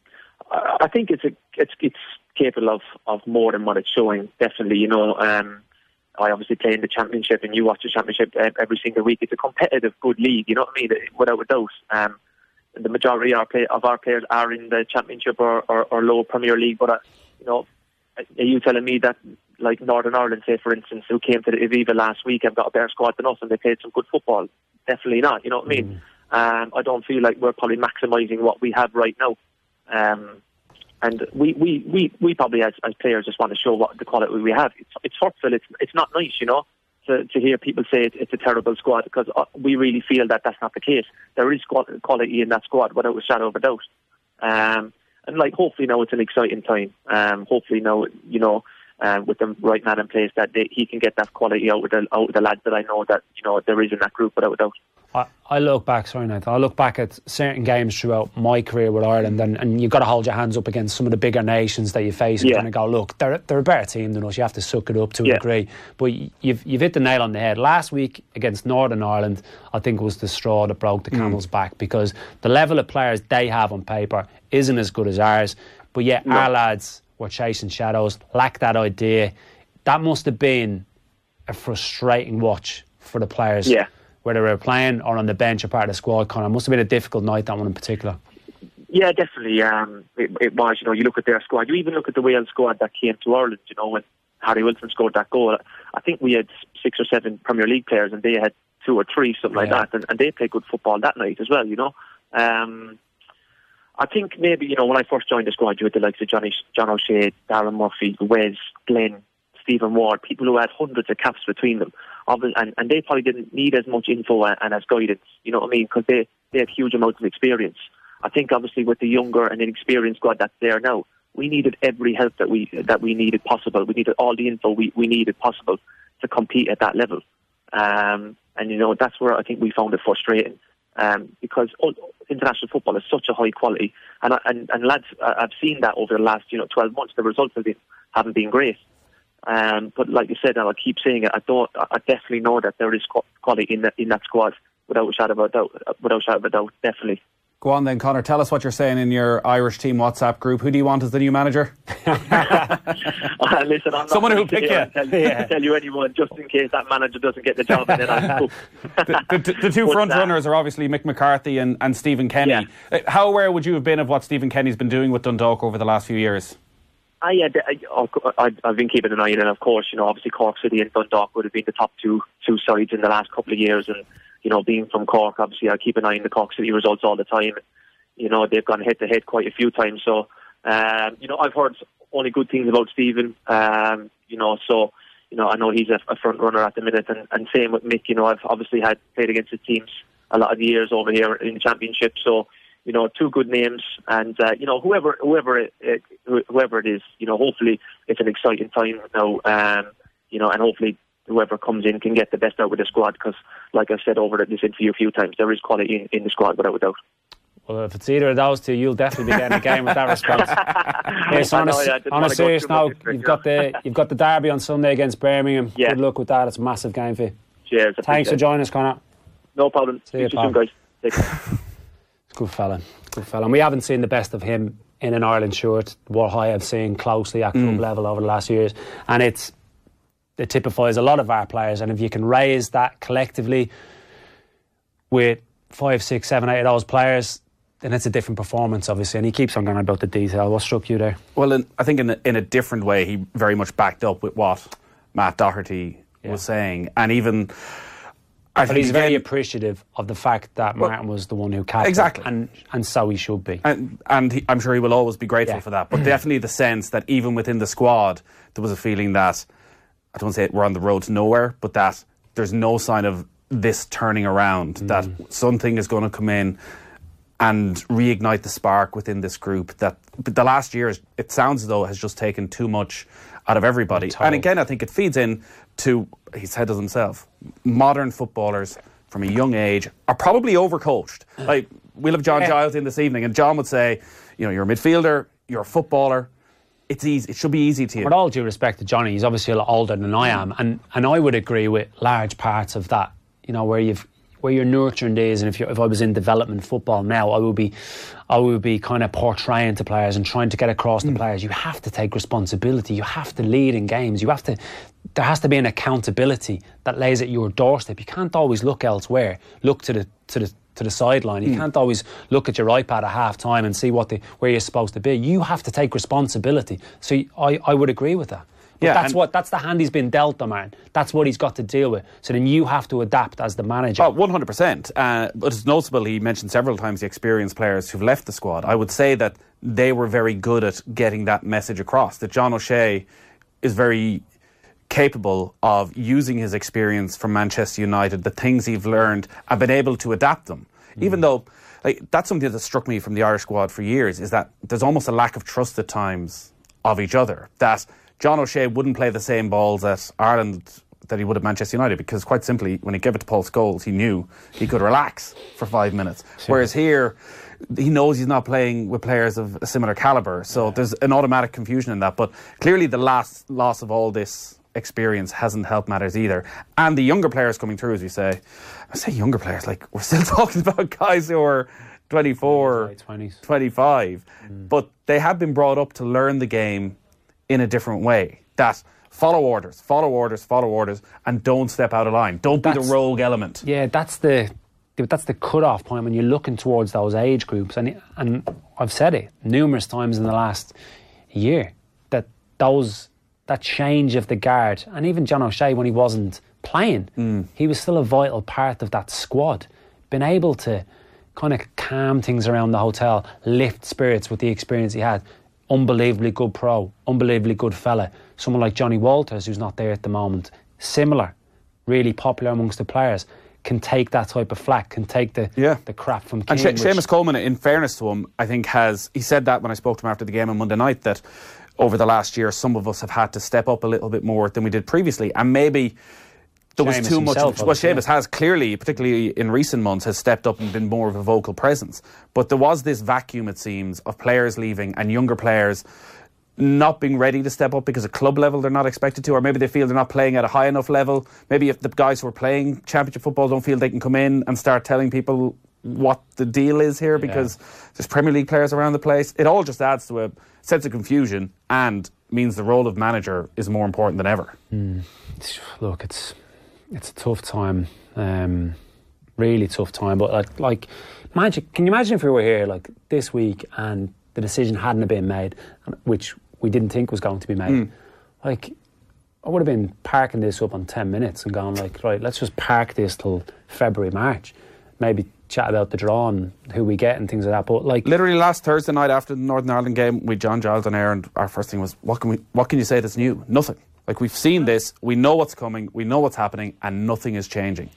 I think it's a, it's it's capable of, of more than what it's showing. Definitely, you know. Um, I obviously play in the Championship, and you watch the Championship every single week. It's a competitive, good league. You know what I mean? Without a doubt. Um, the majority of our, play, of our players are in the Championship or, or, or low Premier League. But uh, you know, are you telling me that, like Northern Ireland, say for instance, who came to the Aviva last week, have got a better squad than us, and they played some good football? Definitely not. You know what I mean? Mm. Um, I don't feel like we're probably maximising what we have right now. Um, And we, we, we, we probably as, as players just want to show what the quality we have. It's, it's hurtful. It's it's not nice, you know, to, to hear people say it, it's a terrible squad, because we really feel that that's not the case. There is quality in that squad without a shadow of a doubt. Um, and like hopefully now it's an exciting time. Um, hopefully now, you know, uh, with the right man in place, that they, he can get that quality out of the out of the lads that I know that you know there is in that group without a doubt. I, I look back, sorry Nathan, I look back at certain games throughout my career with Ireland, and, and you've got to hold your hands up against some of the bigger nations that you face and Yeah. kind of go, look, they're they're a better team than us. You have to suck it up to a Yeah. degree. But you've you've hit the nail on the head. Last week against Northern Ireland, I think was the straw that broke the camel's mm. back, because the level of players they have on paper isn't as good as ours. But yet No. our lads were chasing shadows, lacked that idea. That must have been a frustrating watch for the players. Yeah. Whether they were playing or on the bench or part of the squad. Conor, it must have been a difficult night, that one in particular. Yeah, definitely. Um, it, it was. You know, you look at their squad. You even look at the Wales squad that came to Ireland. You know, when Harry Wilson scored that goal, I think we had six or seven Premier League players, and they had two or three, something like Yeah. that, and, and they played good football that night as well. You know, um, I think maybe you know when I first joined the squad, you had the likes of Johnny, John O'Shea, Darren Murphy, Wes, Glenn, Stephen Ward, people who had hundreds of caps between them. And, and they probably didn't need as much info and as guidance, you know what I mean, because they, they had huge amounts of experience. I think obviously with the younger and inexperienced squad that's there now, we needed every help that we that we needed possible. We needed all the info we, we needed possible to compete at that level. Um, and, you know, that's where I think we found it frustrating, um, because oh, international football is such a high quality. And, and, and lads, I've seen that over the last, you know, twelve months. The results have been, haven't been great. Um, but like you said, and I'll keep saying it, I don't. I definitely know that there is quality in that in that squad, without a shadow of a doubt. Without a shadow of a doubt, definitely. Go on then, Conor. Tell us what you're saying in your Irish team WhatsApp group. Who do you want as the new manager? uh, listen, I'm someone not who'll pick you. Tell, yeah. tell you anyone, just in case that manager doesn't get the job, and then I'm cooked. the, the, the two but, front uh, runners are obviously Mick McCarthy and, and Stephen Kenny. Yeah. Uh, How aware would you have been of what Stephen Kenny's been doing with Dundalk over the last few years? I had, I, I, I've been keeping an eye on it, of course. You know, obviously Cork City and Dundalk would have been the top two two sides in the last couple of years, and you know, being from Cork, obviously I keep an eye on the Cork City results all the time. You know, they've gone head to head quite a few times. So, um, you know, I've heard only good things about Stephen. Um, you know, so you know, I know he's a, a front runner at the minute, and, and same with Mick. You know, I've obviously had played against his teams a lot of years over here in the Championship. So. You know, two good names, and uh, you know, whoever, whoever, it, it, whoever it is, you know, hopefully it's an exciting time now. Um, you know, and hopefully whoever comes in can get the best out with the squad, because, like I've said over this interview a few times, there is quality in, in the squad without a doubt. Well, if it's either of those two, you'll definitely be getting a game with that response. Yes, on a, know, yeah, on a serious note, history, you've yeah. got the you've got the derby on Sunday against Birmingham. Yeah. Good luck with that. It's a massive game for you. Cheers. Thanks for joining us, Conor. No problem. See you, See you soon, pal. guys. Take care. Good fella, good fella. And we haven't seen the best of him in an Ireland shirt. What I have seen closely at club Mm. level over the last years, and it's it typifies a lot of our players. And if you can raise that collectively with five, six, seven, eight of those players, then it's a different performance, obviously. And he keeps on going about the detail. What struck you there? Well, in, I think in a, in a different way, he very much backed up with what Matt Doherty Yeah. was saying, and even. I But think he's again, very appreciative of the fact that Well, Martin was the one who captained. exactly. And, and so he should be. And, and he, I'm sure he will always be grateful Yeah. for that. But definitely the sense that even within the squad, there was a feeling that, I don't want to say we're on the road to nowhere, but that there's no sign of this turning around, Mm. that something is going to come in and reignite the spark within this group. That but the last year, it sounds as though, has just taken too much out of everybody. Total. And again, I think it feeds in to, he said it himself, modern footballers from a young age are probably overcoached. Like, we'll have John Yeah. Giles in this evening, and John would say, you know, you're a midfielder, you're a footballer, it's easy, it should be easy to you. With all due respect to Johnny, he's obviously a lot older than I am, and, and I would agree with large parts of that. You know, where you've where you're nurturing days, and if you if I was in development football now, I would be I would be kind of portraying to players and trying to get across to players. You have to take responsibility. You have to lead in games. You have to. There has to be an accountability that lays at your doorstep. You can't always look elsewhere. Look to the to the to the sideline. You Mm. can't always look at your iPad at half time and see what the where you're supposed to be. You have to take responsibility. So I I would agree with that. But Yeah, that's and- what that's the hand he's been dealt, though, man. That's what he's got to deal with. So then you have to adapt as the manager. Oh, one hundred percent. Uh, but it's noticeable, he mentioned several times the experienced players who've left the squad. I would say that they were very good at getting that message across, that John O'Shea is very capable of using his experience from Manchester United, the things he's learned, and been able to adapt them. Mm. Even though, like, that's something that struck me from the Irish squad for years, is that there's almost a lack of trust at times of each other. That John O'Shea wouldn't play the same balls at Ireland that he would at Manchester United, because quite simply, when he gave it to Paul Scholes, he knew he could relax for five minutes. Sure. Whereas here, he knows he's not playing with players of a similar calibre, so yeah. there's an automatic confusion in that. But clearly the last loss of all this experience hasn't helped matters either. And the younger players coming through, as you say, I say younger players, like, we're still talking about guys who are twenty-four, twenty-five, mm. but they have been brought up to learn the game in a different way. That follow orders, follow orders, follow orders, and don't step out of line. Don't be That's, the rogue element. Yeah, that's the that's the cut-off point when you're looking towards those age groups. And and I've said it numerous times in the last year, that those that change of the guard, and even John O'Shea, when he wasn't playing, mm. he was still a vital part of that squad. Been able to kind of calm things around the hotel, lift spirits with the experience he had. Unbelievably good pro, unbelievably good fella. Someone like Johnny Walters, who's not there at the moment, similar, really popular amongst the players, can take that type of flack, can take the yeah. the crap from Keane. And she- Seamus Coleman, in fairness to him, I think has, he said that when I spoke to him after the game on Monday night, that over the last year, some of us have had to step up a little bit more than we did previously. And maybe there was Seamus too much. himself, Well, Seamus yeah. has clearly, particularly in recent months, has stepped up and been more of a vocal presence. But there was this vacuum, it seems, of players leaving and younger players not being ready to step up because at club level they're not expected to, or maybe they feel they're not playing at a high enough level. Maybe if the guys who are playing championship football don't feel they can come in and start telling people what the deal is here, because yeah. there's Premier League players around the place. It all just adds to a sense of confusion and means the role of manager is more important than ever. Mm. Look, it's it's a tough time, um, really tough time. But like, like, imagine, can you imagine if we were here like this week and the decision hadn't been made, which we didn't think was going to be made? Mm. Like, I would have been parking this up on ten minutes and gone like, right, let's just park this till February, March. Maybe chat about the draw and who we get and things like that. But like, literally last Thursday night after the Northern Ireland game, we John Giles on air, and our first thing was, what can we, what can you say that's new? Nothing. Like, we've seen this, we know what's coming, we know what's happening, and nothing is changing.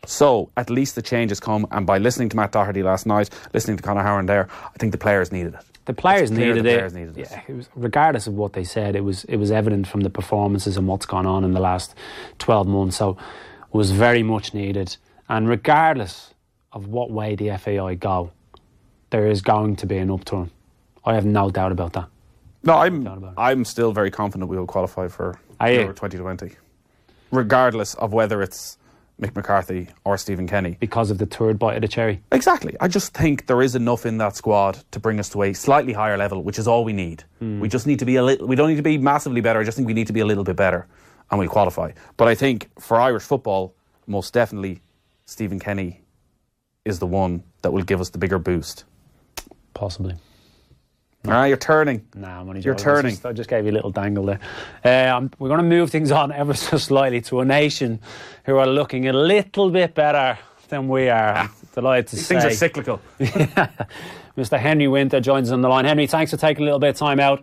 So at least the change has come, and by listening to Matt Doherty last night, listening to Conor Horan there, I think the players needed it. The players It's clear needed the it. players needed it. Yeah, it was, regardless of what they said, it was it was evident from the performances and what's gone on in the last twelve months. So it was very much needed. And regardless of what way the F A I go, there is going to be an upturn. I have no doubt about that. No, I'm I'm still very confident we will qualify for Are you? Euro twenty twenty, regardless of whether it's Mick McCarthy or Stephen Kenny. Because of the third bite of the cherry. Exactly. I just think there is enough in that squad to bring us to a slightly higher level, which is all we need. Mm. We just need to be a little. We don't need to be massively better. I just think we need to be a little bit better, and we'll qualify. But I think for Irish football, most definitely, Stephen Kenny is the one that will give us the bigger boost. Possibly. Ah, you're turning. Nah, I'm only You're joking. turning. I just, I just gave you a little dangle there. Uh, um, we're going to move things on ever so slightly to a nation who are looking a little bit better than we are. I'm delighted to These say. things are cyclical. Mister Henry Winter joins us on the line. Henry, thanks for taking a little bit of time out.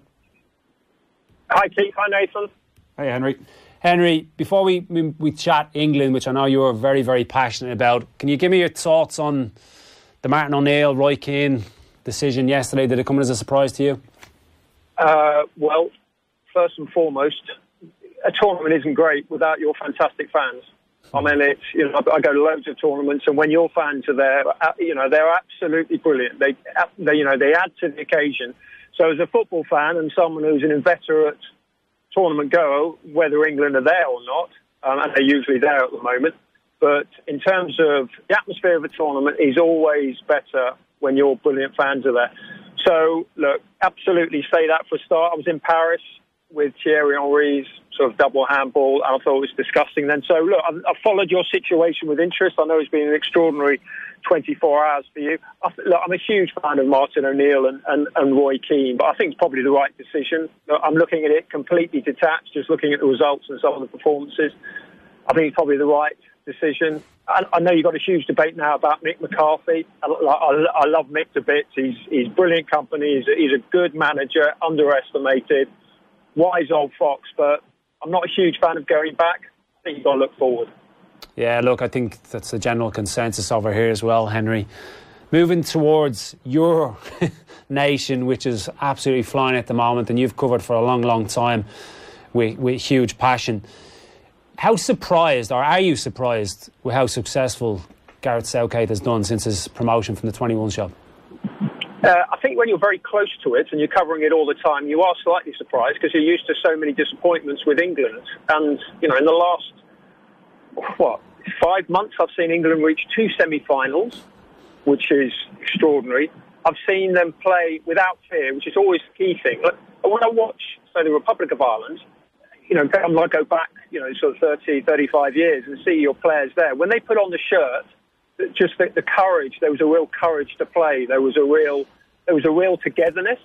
Hi, Keith. Hi, Nathan. Hey, Henry. Henry, before we, we we chat England, which I know you are very, very passionate about, can you give me your thoughts on the Martin O'Neill, Roy Keane decision yesterday? Did it come as a surprise to you? Uh, well, first and foremost, a tournament isn't great without your fantastic fans. I mean, it's, you know, I go to loads of tournaments, and when your fans are there, you know, they're absolutely brilliant. They, they, you know, they add to the occasion. So, as a football fan and someone who's an inveterate tournament goer, whether England are there or not, um, and they're usually there at the moment, but in terms of the atmosphere of a tournament is always better when your brilliant fans are there. So, look, absolutely say that for a start. I was in Paris with Thierry Henry's sort of double handball, and I thought it was disgusting then. So, look, I've, I've followed your situation with interest. I know it's been an extraordinary twenty-four hours for you. I th- look, I'm a huge fan of Martin O'Neill and, and, and Roy Keane, but I think it's probably the right decision. Look, I'm looking at it completely detached, just looking at the results and some of the performances. I think it's probably the right decision. I, I know you've got a huge debate now about Mick McCarthy. I, I, I love Mick to bits. He's, he's brilliant company. He's a, he's a good manager, underestimated, wise old fox, but I'm not a huge fan of going back. I think you've got to look forward. Yeah, look, I think that's the general consensus over here as well, Henry. Moving towards your nation, which is absolutely flying at the moment, and you've covered for a long, long time with, with huge passion. How surprised, or are you surprised, with how successful Gareth Southgate has done since his promotion from the twenty-one shop? Uh, I think when you're very close to it and you're covering it all the time, you are slightly surprised because you're used to so many disappointments with England. And, you know, in the last, what, five months, I've seen England reach two semi-finals, which is extraordinary. I've seen them play without fear, which is always the key thing. But when I watch, say, the Republic of Ireland, you know, I might go back, you know, sort of thirty, thirty-five years and see your players there. When they put on the shirt, just the, the courage, there was a real courage to play. There was a real, there was a real togetherness.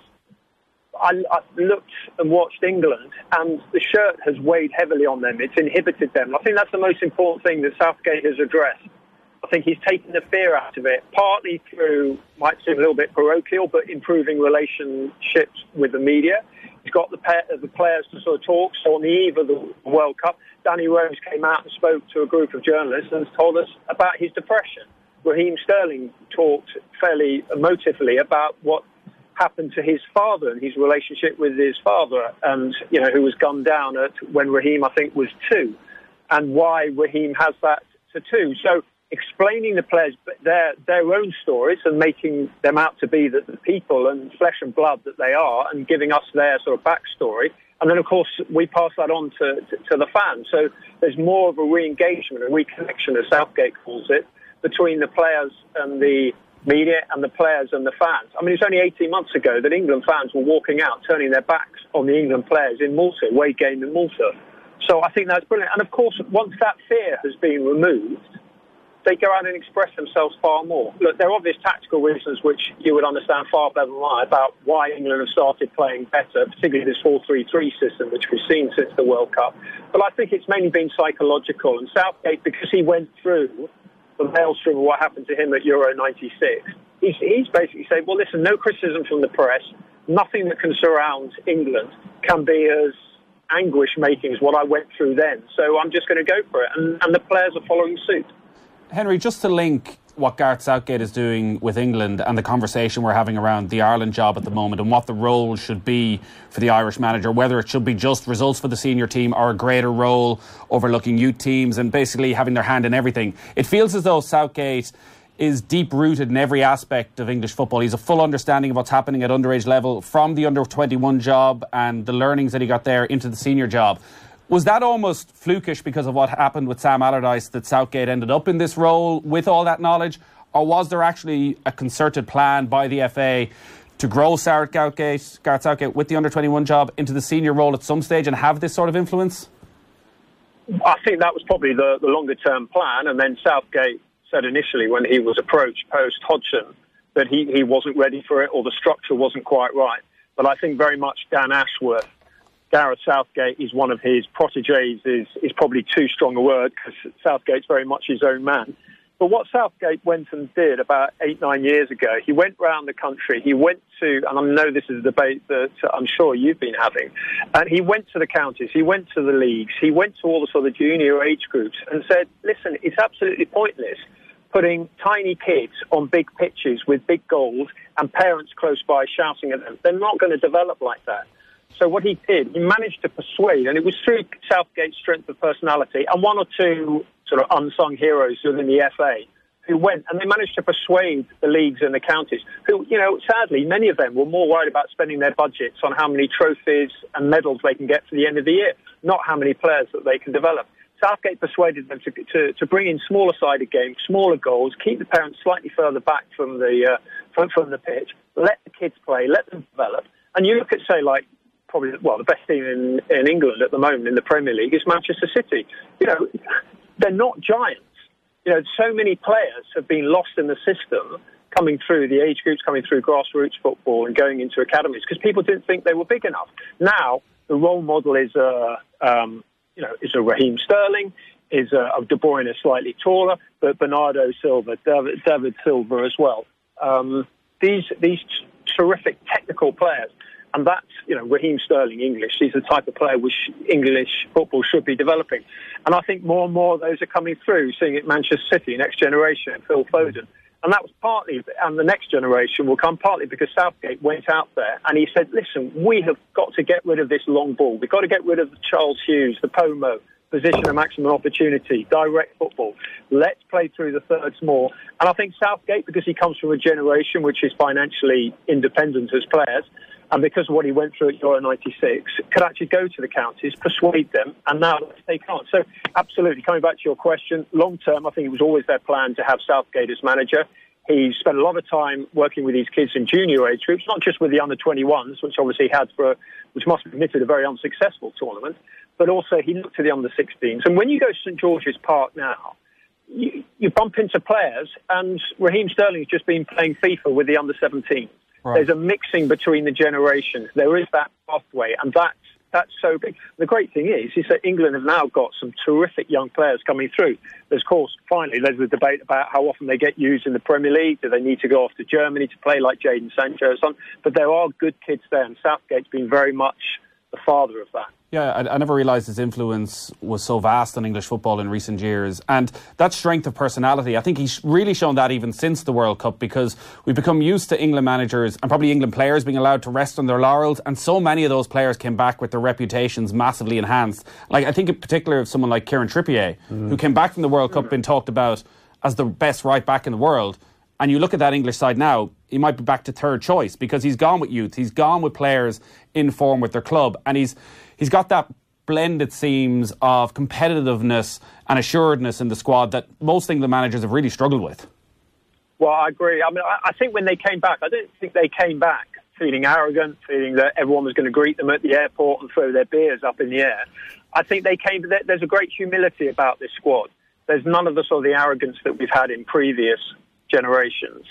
I, I looked and watched England, and the shirt has weighed heavily on them. It's inhibited them. I think that's the most important thing that Southgate has addressed. I think he's taken the fear out of it, partly through, might seem a little bit parochial, but improving relationships with the media. He's got the, pair, the players to sort of talk. So on the eve of the World Cup, Danny Rose came out and spoke to a group of journalists and told us about his depression. Raheem Sterling talked fairly emotively about what happened to his father and his relationship with his father, and, you know, who was gunned down at when Raheem, I think, was two, and why Raheem has that tattoo. So explaining the players their their own stories and making them out to be the, the people and flesh and blood that they are, and giving us their sort of backstory. And then, of course, we pass that on to, to, to the fans. So there's more of a re-engagement, a reconnection, as Southgate calls it, between the players and the media and the players and the fans. I mean, it's only eighteen months ago that England fans were walking out, turning their backs on the England players in Malta, away game in Malta. So I think that's brilliant. And, of course, once that fear has been removed, they go out and express themselves far more. Look, there are obvious tactical reasons which you would understand far better than I about why England have started playing better, particularly this four three three system, which we've seen since the World Cup. But I think it's mainly been psychological. And Southgate, because he went through the maelstrom of what happened to him at Euro ninety-six, he's, he's basically said, well, listen, no criticism from the press, nothing that can surround England can be as anguish-making as what I went through then. So I'm just going to go for it. And, and the players are following suit. Henry, just to link what Gareth Southgate is doing with England and the conversation we're having around the Ireland job at the moment and what the role should be for the Irish manager, whether it should be just results for the senior team or a greater role overlooking youth teams and basically having their hand in everything. It feels as though Southgate is deep-rooted in every aspect of English football. He's a full understanding of what's happening at underage level from the under twenty-one job and the learnings that he got there into the senior job. Was that almost flukish because of what happened with Sam Allardyce that Southgate ended up in this role with all that knowledge? Or was there actually a concerted plan by the F A to grow Gareth Southgate, Gareth Southgate with the under twenty-one job into the senior role at some stage and have this sort of influence? I think that was probably the, the longer-term plan, and then Southgate said initially when he was approached post-Hodgson that he, he wasn't ready for it or the structure wasn't quite right. But I think very much Dan Ashworth, Gareth Southgate is one of his protégés, is, is probably too strong a word because Southgate's very much his own man. But what Southgate went and did about eight, nine years ago, he went round the country, he went to, and I know this is a debate that I'm sure you've been having, and he went to the counties, he went to the leagues, he went to all the sort of junior age groups and said, listen, it's absolutely pointless putting tiny kids on big pitches with big goals and parents close by shouting at them. They're not going to develop like that. So what he did, he managed to persuade, and it was through Southgate's strength of personality and one or two sort of unsung heroes within the F A who went, and they managed to persuade the leagues and the counties, who, you know, sadly, many of them were more worried about spending their budgets on how many trophies and medals they can get for the end of the year, not how many players that they can develop. Southgate persuaded them to, to, to bring in smaller-sided games, smaller goals, keep the parents slightly further back from the uh, from, from the pitch, let the kids play, let them develop. And you look at, say, like, probably, well, the best team in, in England at the moment in the Premier League is Manchester City. You know, they're not giants. You know, so many players have been lost in the system coming through, the age groups coming through grassroots football and going into academies because people didn't think they were big enough. Now, the role model is a... Um, You know, is a Raheem Sterling, is a, a De Bruyne slightly taller, but Bernardo Silva, David, David Silva as well. Um, these these t- terrific technical players, and that's, you know, Raheem Sterling, English. He's the type of player which English football should be developing. And I think more and more of those are coming through, seeing it Manchester City, next generation, Phil Foden. And that was partly, and the next generation will come partly because Southgate went out there and he said, listen, we have got to get rid of this long ball. We've got to get rid of the Charles Hughes, the Pomo, position of maximum opportunity, direct football. Let's play through the thirds more. And I think Southgate, because he comes from a generation which is financially independent as players, and because of what he went through at Euro ninety-six, could actually go to the counties, persuade them, and now let's take on. So, absolutely, coming back to your question, long term, I think it was always their plan to have Southgate as manager. He spent a lot of time working with these kids in junior age groups, not just with the under twenty-ones, which obviously he had for, which must have admitted a very unsuccessful tournament, but also he looked at the under sixteens. And when you go to St George's Park now, you, you bump into players, and Raheem Sterling's just been playing FIFA with the under seventeens. Right. There's a mixing between the generations. There is that pathway, and that's, that's so big. The great thing is, is that England have now got some terrific young players coming through. There's, of course, finally, there's a debate about how often they get used in the Premier League. Do they need to go off to Germany to play like Jadon Sancho or something? But there are good kids there, and Southgate's been very much the father of that. Yeah, I, I never realised his influence was so vast on English football in recent years. And that strength of personality, I think he's really shown that even since the World Cup, because we've become used to England managers and probably England players being allowed to rest on their laurels. And so many of those players came back with their reputations massively enhanced. Like, I think in particular of someone like Kieran Trippier, mm. who came back from the World Cup being talked about as the best right back in the world. And you look at that English side now, he might be back to third choice because he's gone with youth. He's gone with players in form with their club. And he's he's got that blend, it seems, of competitiveness and assuredness in the squad that most England managers have really struggled with. Well, I agree. I mean, I think when they came back, I don't think they came back feeling arrogant, feeling that everyone was going to greet them at the airport and throw their beers up in the air. I think they came. There's a great humility about this squad. There's none of the sort of the arrogance that we've had in previous generations.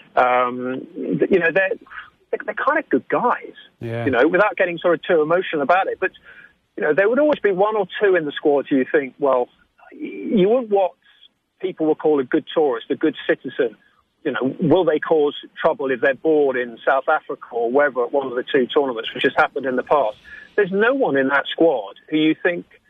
Um, you know, they're they're kind of good guys. Yeah. You know, without getting sort of too emotional about it, but. You know, there would always be one or two in the squad who you think, well, you want what people will call a good tourist, a good citizen. You know, will they cause trouble if they're bored in South Africa or wherever at one of the two tournaments, which has happened in the past? There's no one in that squad who you think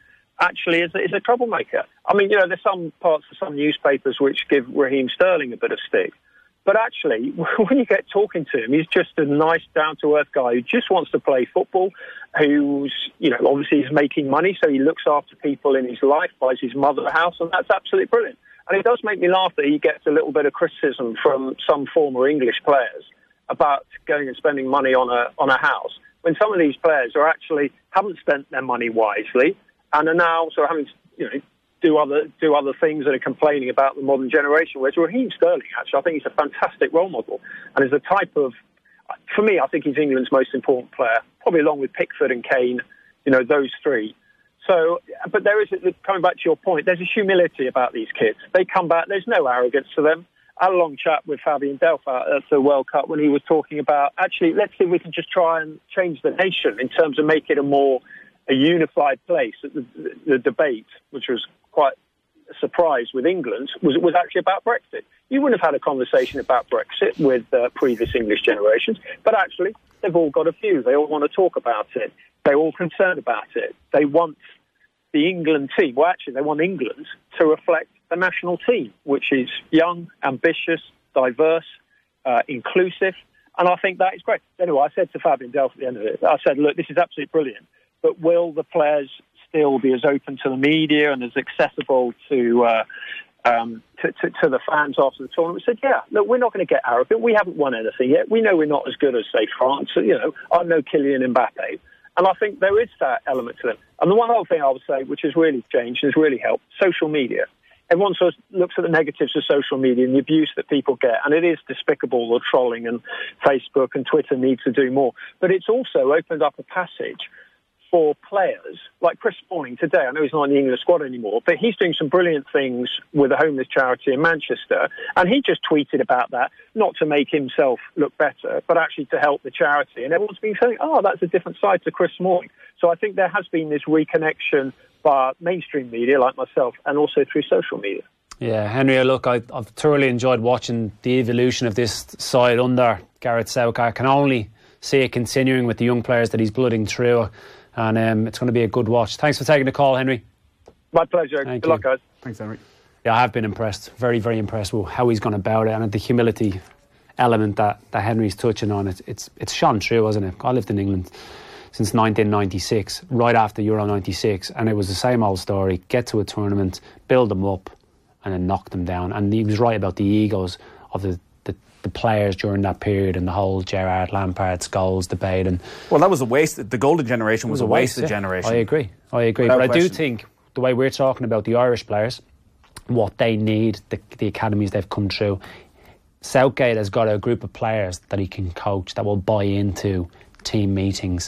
actually is, is a troublemaker. I mean, you know, there's some parts of some newspapers which give Raheem Sterling a bit of stick. But actually, when you get talking to him, he's just a nice, down-to-earth guy who just wants to play football, who's, you know, obviously he's making money, so he looks after people in his life, buys his mother a house, and that's absolutely brilliant. And it does make me laugh that he gets a little bit of criticism from some former English players about going and spending money on a on a house, when some of these players are actually haven't spent their money wisely and are now sort of having to, you know, do other do other things and are complaining about the modern generation. Whereas Raheem Sterling, actually, I think he's a fantastic role model and is a type of, for me, I think he's England's most important player, probably along with Pickford and Kane, you know, those three. So, but there is, coming back to your point, there's a humility about these kids. They come back, there's no arrogance to them. I had a long chat with Fabian Delph at the World Cup when he was talking about, actually, let's see if we can just try and change the nation in terms of make it a more a unified place. The, the debate, which was quite a surprise with England, was was actually about Brexit. You wouldn't have had a conversation about Brexit with uh, previous English generations, but actually they've all got a view. They all want to talk about it. They're all concerned about it. They want the England team, well actually they want England to reflect the national team, which is young, ambitious, diverse, uh, inclusive, and I think that is great. Anyway, I said to Fabian Delph at the end of it, I said, look, this is absolutely brilliant, but will the players still be as open to the media and as accessible to uh, um, to, to, to the fans after the tournament? We said, yeah, look, we're not going to get arrogant. We haven't won anything yet. We know we're not as good as, say, France. So, you know, I'm no Kylian Mbappe. And I think there is that element to them. And the one other thing I would say, which has really changed and has really helped, social media. Everyone sort of looks at the negatives of social media and the abuse that people get, and it is despicable, the trolling, and Facebook and Twitter needs to do more. But it's also opened up a passage for players like Chris Smalling today. I know he's not in the England squad anymore, but he's doing some brilliant things with a homeless charity in Manchester. And he just tweeted about that, not to make himself look better, but actually to help the charity. And everyone's been saying, oh, that's a different side to Chris Smalling. So I think there has been this reconnection by mainstream media like myself and also through social media. Yeah, Henry, look, I, I've thoroughly enjoyed watching the evolution of this side under Gareth Southgate. I can only see it continuing with the young players that he's blooding through. And um, it's going to be a good watch. Thanks for taking the call, Henry. My pleasure. Thank Good you. luck, guys. Thanks, Henry. Yeah, I have been impressed. Very, very impressed with how he's gone about it, and the humility element that, that Henry's touching on. It's it's it's shone through, hasn't it? I lived in England since nineteen ninety-six, right after Euro ninety-six, and it was the same old story. Get to a tournament, build them up, and then knock them down. And he was right about the egos of the the, the players during that period and the whole Gerrard, Lampard, Scholes debate. And well, that was a waste. The golden generation was, was a wasted waste, yeah. generation. I agree. I agree. Without but question. I do think the way we're talking about the Irish players, what they need, the, the academies they've come through, Southgate has got a group of players that he can coach that will buy into team meetings.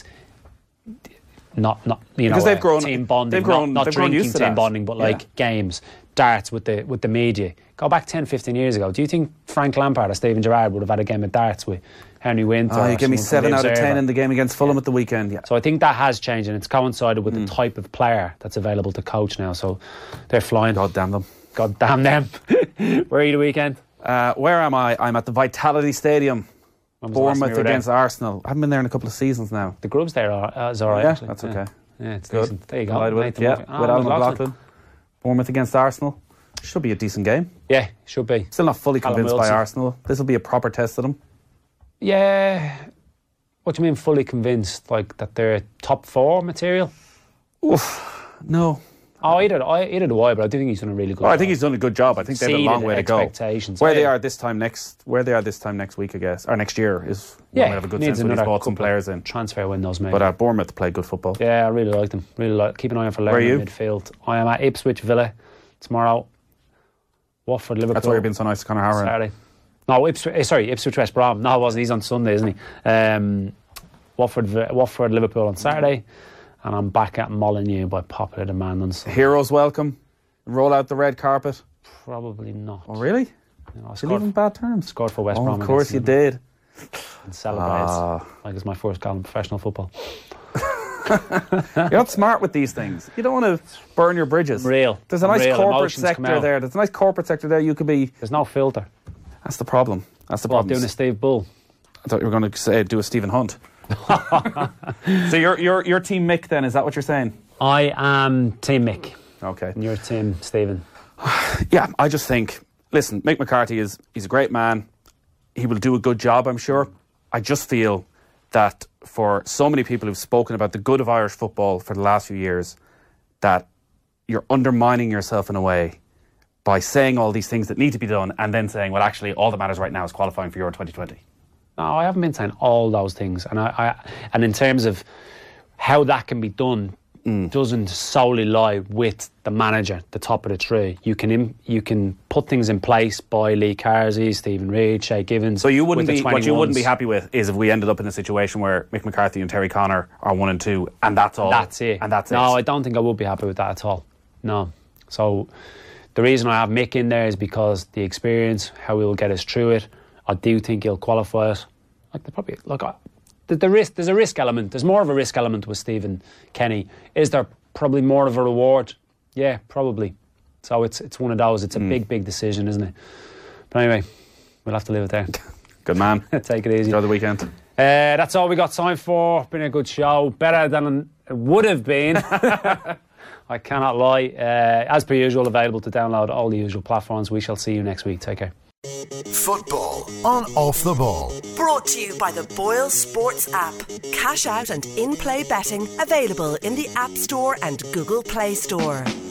Not, not you because know, they've uh, grown, team bonding, they've grown, not, not they've grown drinking used to team that. bonding, but like yeah. games, darts with the with the media. Go back ten, fifteen years ago. Do you think Frank Lampard or Steven Gerrard would have had a game of darts with Henry Winter? Oh, you give me seven out of Observer? ten in the game against Fulham yeah. at the weekend. Yeah. So I think that has changed, and it's coincided with mm. the type of player that's available to coach now. So they're flying. God damn them. God damn them. Where are you the weekend? Uh, where am I? I'm at the Vitality Stadium. Bournemouth against Arsenal. I haven't been there in a couple of seasons now. The grubs there are uh, is all right. Yeah, actually. that's yeah. okay. Yeah, it's good. Decent. There you go. With, yeah, oh, with Alan McLaughlin. McLaughlin. Bournemouth against Arsenal. Should be a decent game. Yeah, should be. Still not fully Callum convinced Wilson. by Arsenal. This will be a proper test of them. Yeah. What do you mean fully convinced? Like that they're top four material? Oof. No. Oh, either, either do I, but I do think he's done a really good well, job. I think he's done a good job. I think they have a long way to go. Where they are this time next, where they are this time next week, I guess, or next year is. Yeah, we have a good sense when he's bought some players in. Transfer windows, maybe. But uh, Bournemouth play good football. Yeah, I really like them. Really like. Keep an eye out for Where are Lerner you? in midfield. I am at Ipswich Villa tomorrow. Watford Liverpool. That's why you've been so nice to Conor Horan. Saturday. No, Ipswich. Sorry, Ipswich West Brom. No, it wasn't. He's on Sunday, isn't he? Um, Watford, Watford Liverpool on Saturday. And I'm back at Molineux by popular demand on Sunday. Heroes welcome. Roll out the red carpet. Probably not. Oh, really? You know, I Did scored, you leave in bad terms? Scored for West oh, Brom. Of course you did. And celebrates Ah. like it's my first goal in professional football. You're not smart with these things. You don't want to burn your bridges. Real. There's a nice Real. corporate Emotions come sector out. there. There's a nice corporate sector there. You could be. There's no filter. That's the problem. That's the What, problem. doing a Steve Bull? I thought you were going to say do a Stephen Hunt. So your your your team Mick then, is that what you're saying? I am Team Mick. Okay. And you're Team Stephen. Yeah, I just think, listen, Mick McCarthy is he's a great man. He will do a good job, I'm sure. I just feel that for so many people who've spoken about the good of Irish football for the last few years, that you're undermining yourself in a way by saying all these things that need to be done and then saying, well, actually, all that matters right now is qualifying for Euro twenty twenty. No, I haven't been saying all those things. And I, I and in terms of how that can be done, mm. doesn't solely lie with the manager, the top of the tree. You can im- you can put things in place by Lee Carsey, Stephen Reid, Shay Givens. So you wouldn't be what you wouldn't be twenty-ones. happy with is if we ended up in a situation where Mick McCarthy and Terry Connor are one and two, and that's all. That's it. And that's no, it. I don't think I would be happy with that at all. No. So the reason I have Mick in there is because the experience, how he'll get us through it. I do think he'll qualify it. Like the probably look, I, the, the risk. There's a risk element. There's more of a risk element with Stephen Kenny. Is there probably more of a reward? Yeah, probably. So it's it's one of those. It's a mm. big, big decision, isn't it? But anyway, we'll have to leave it there. Good man. Take it easy. Enjoy the weekend. Uh, that's all we got time for. Been a good show. Better than it would have been. I cannot lie. Uh, as per usual, available to download all the usual platforms. We shall see you next week. Take care. Football on Off the Ball. Brought to you by the Boyle Sports app. Cash out and in-play betting available in the App Store and Google Play Store.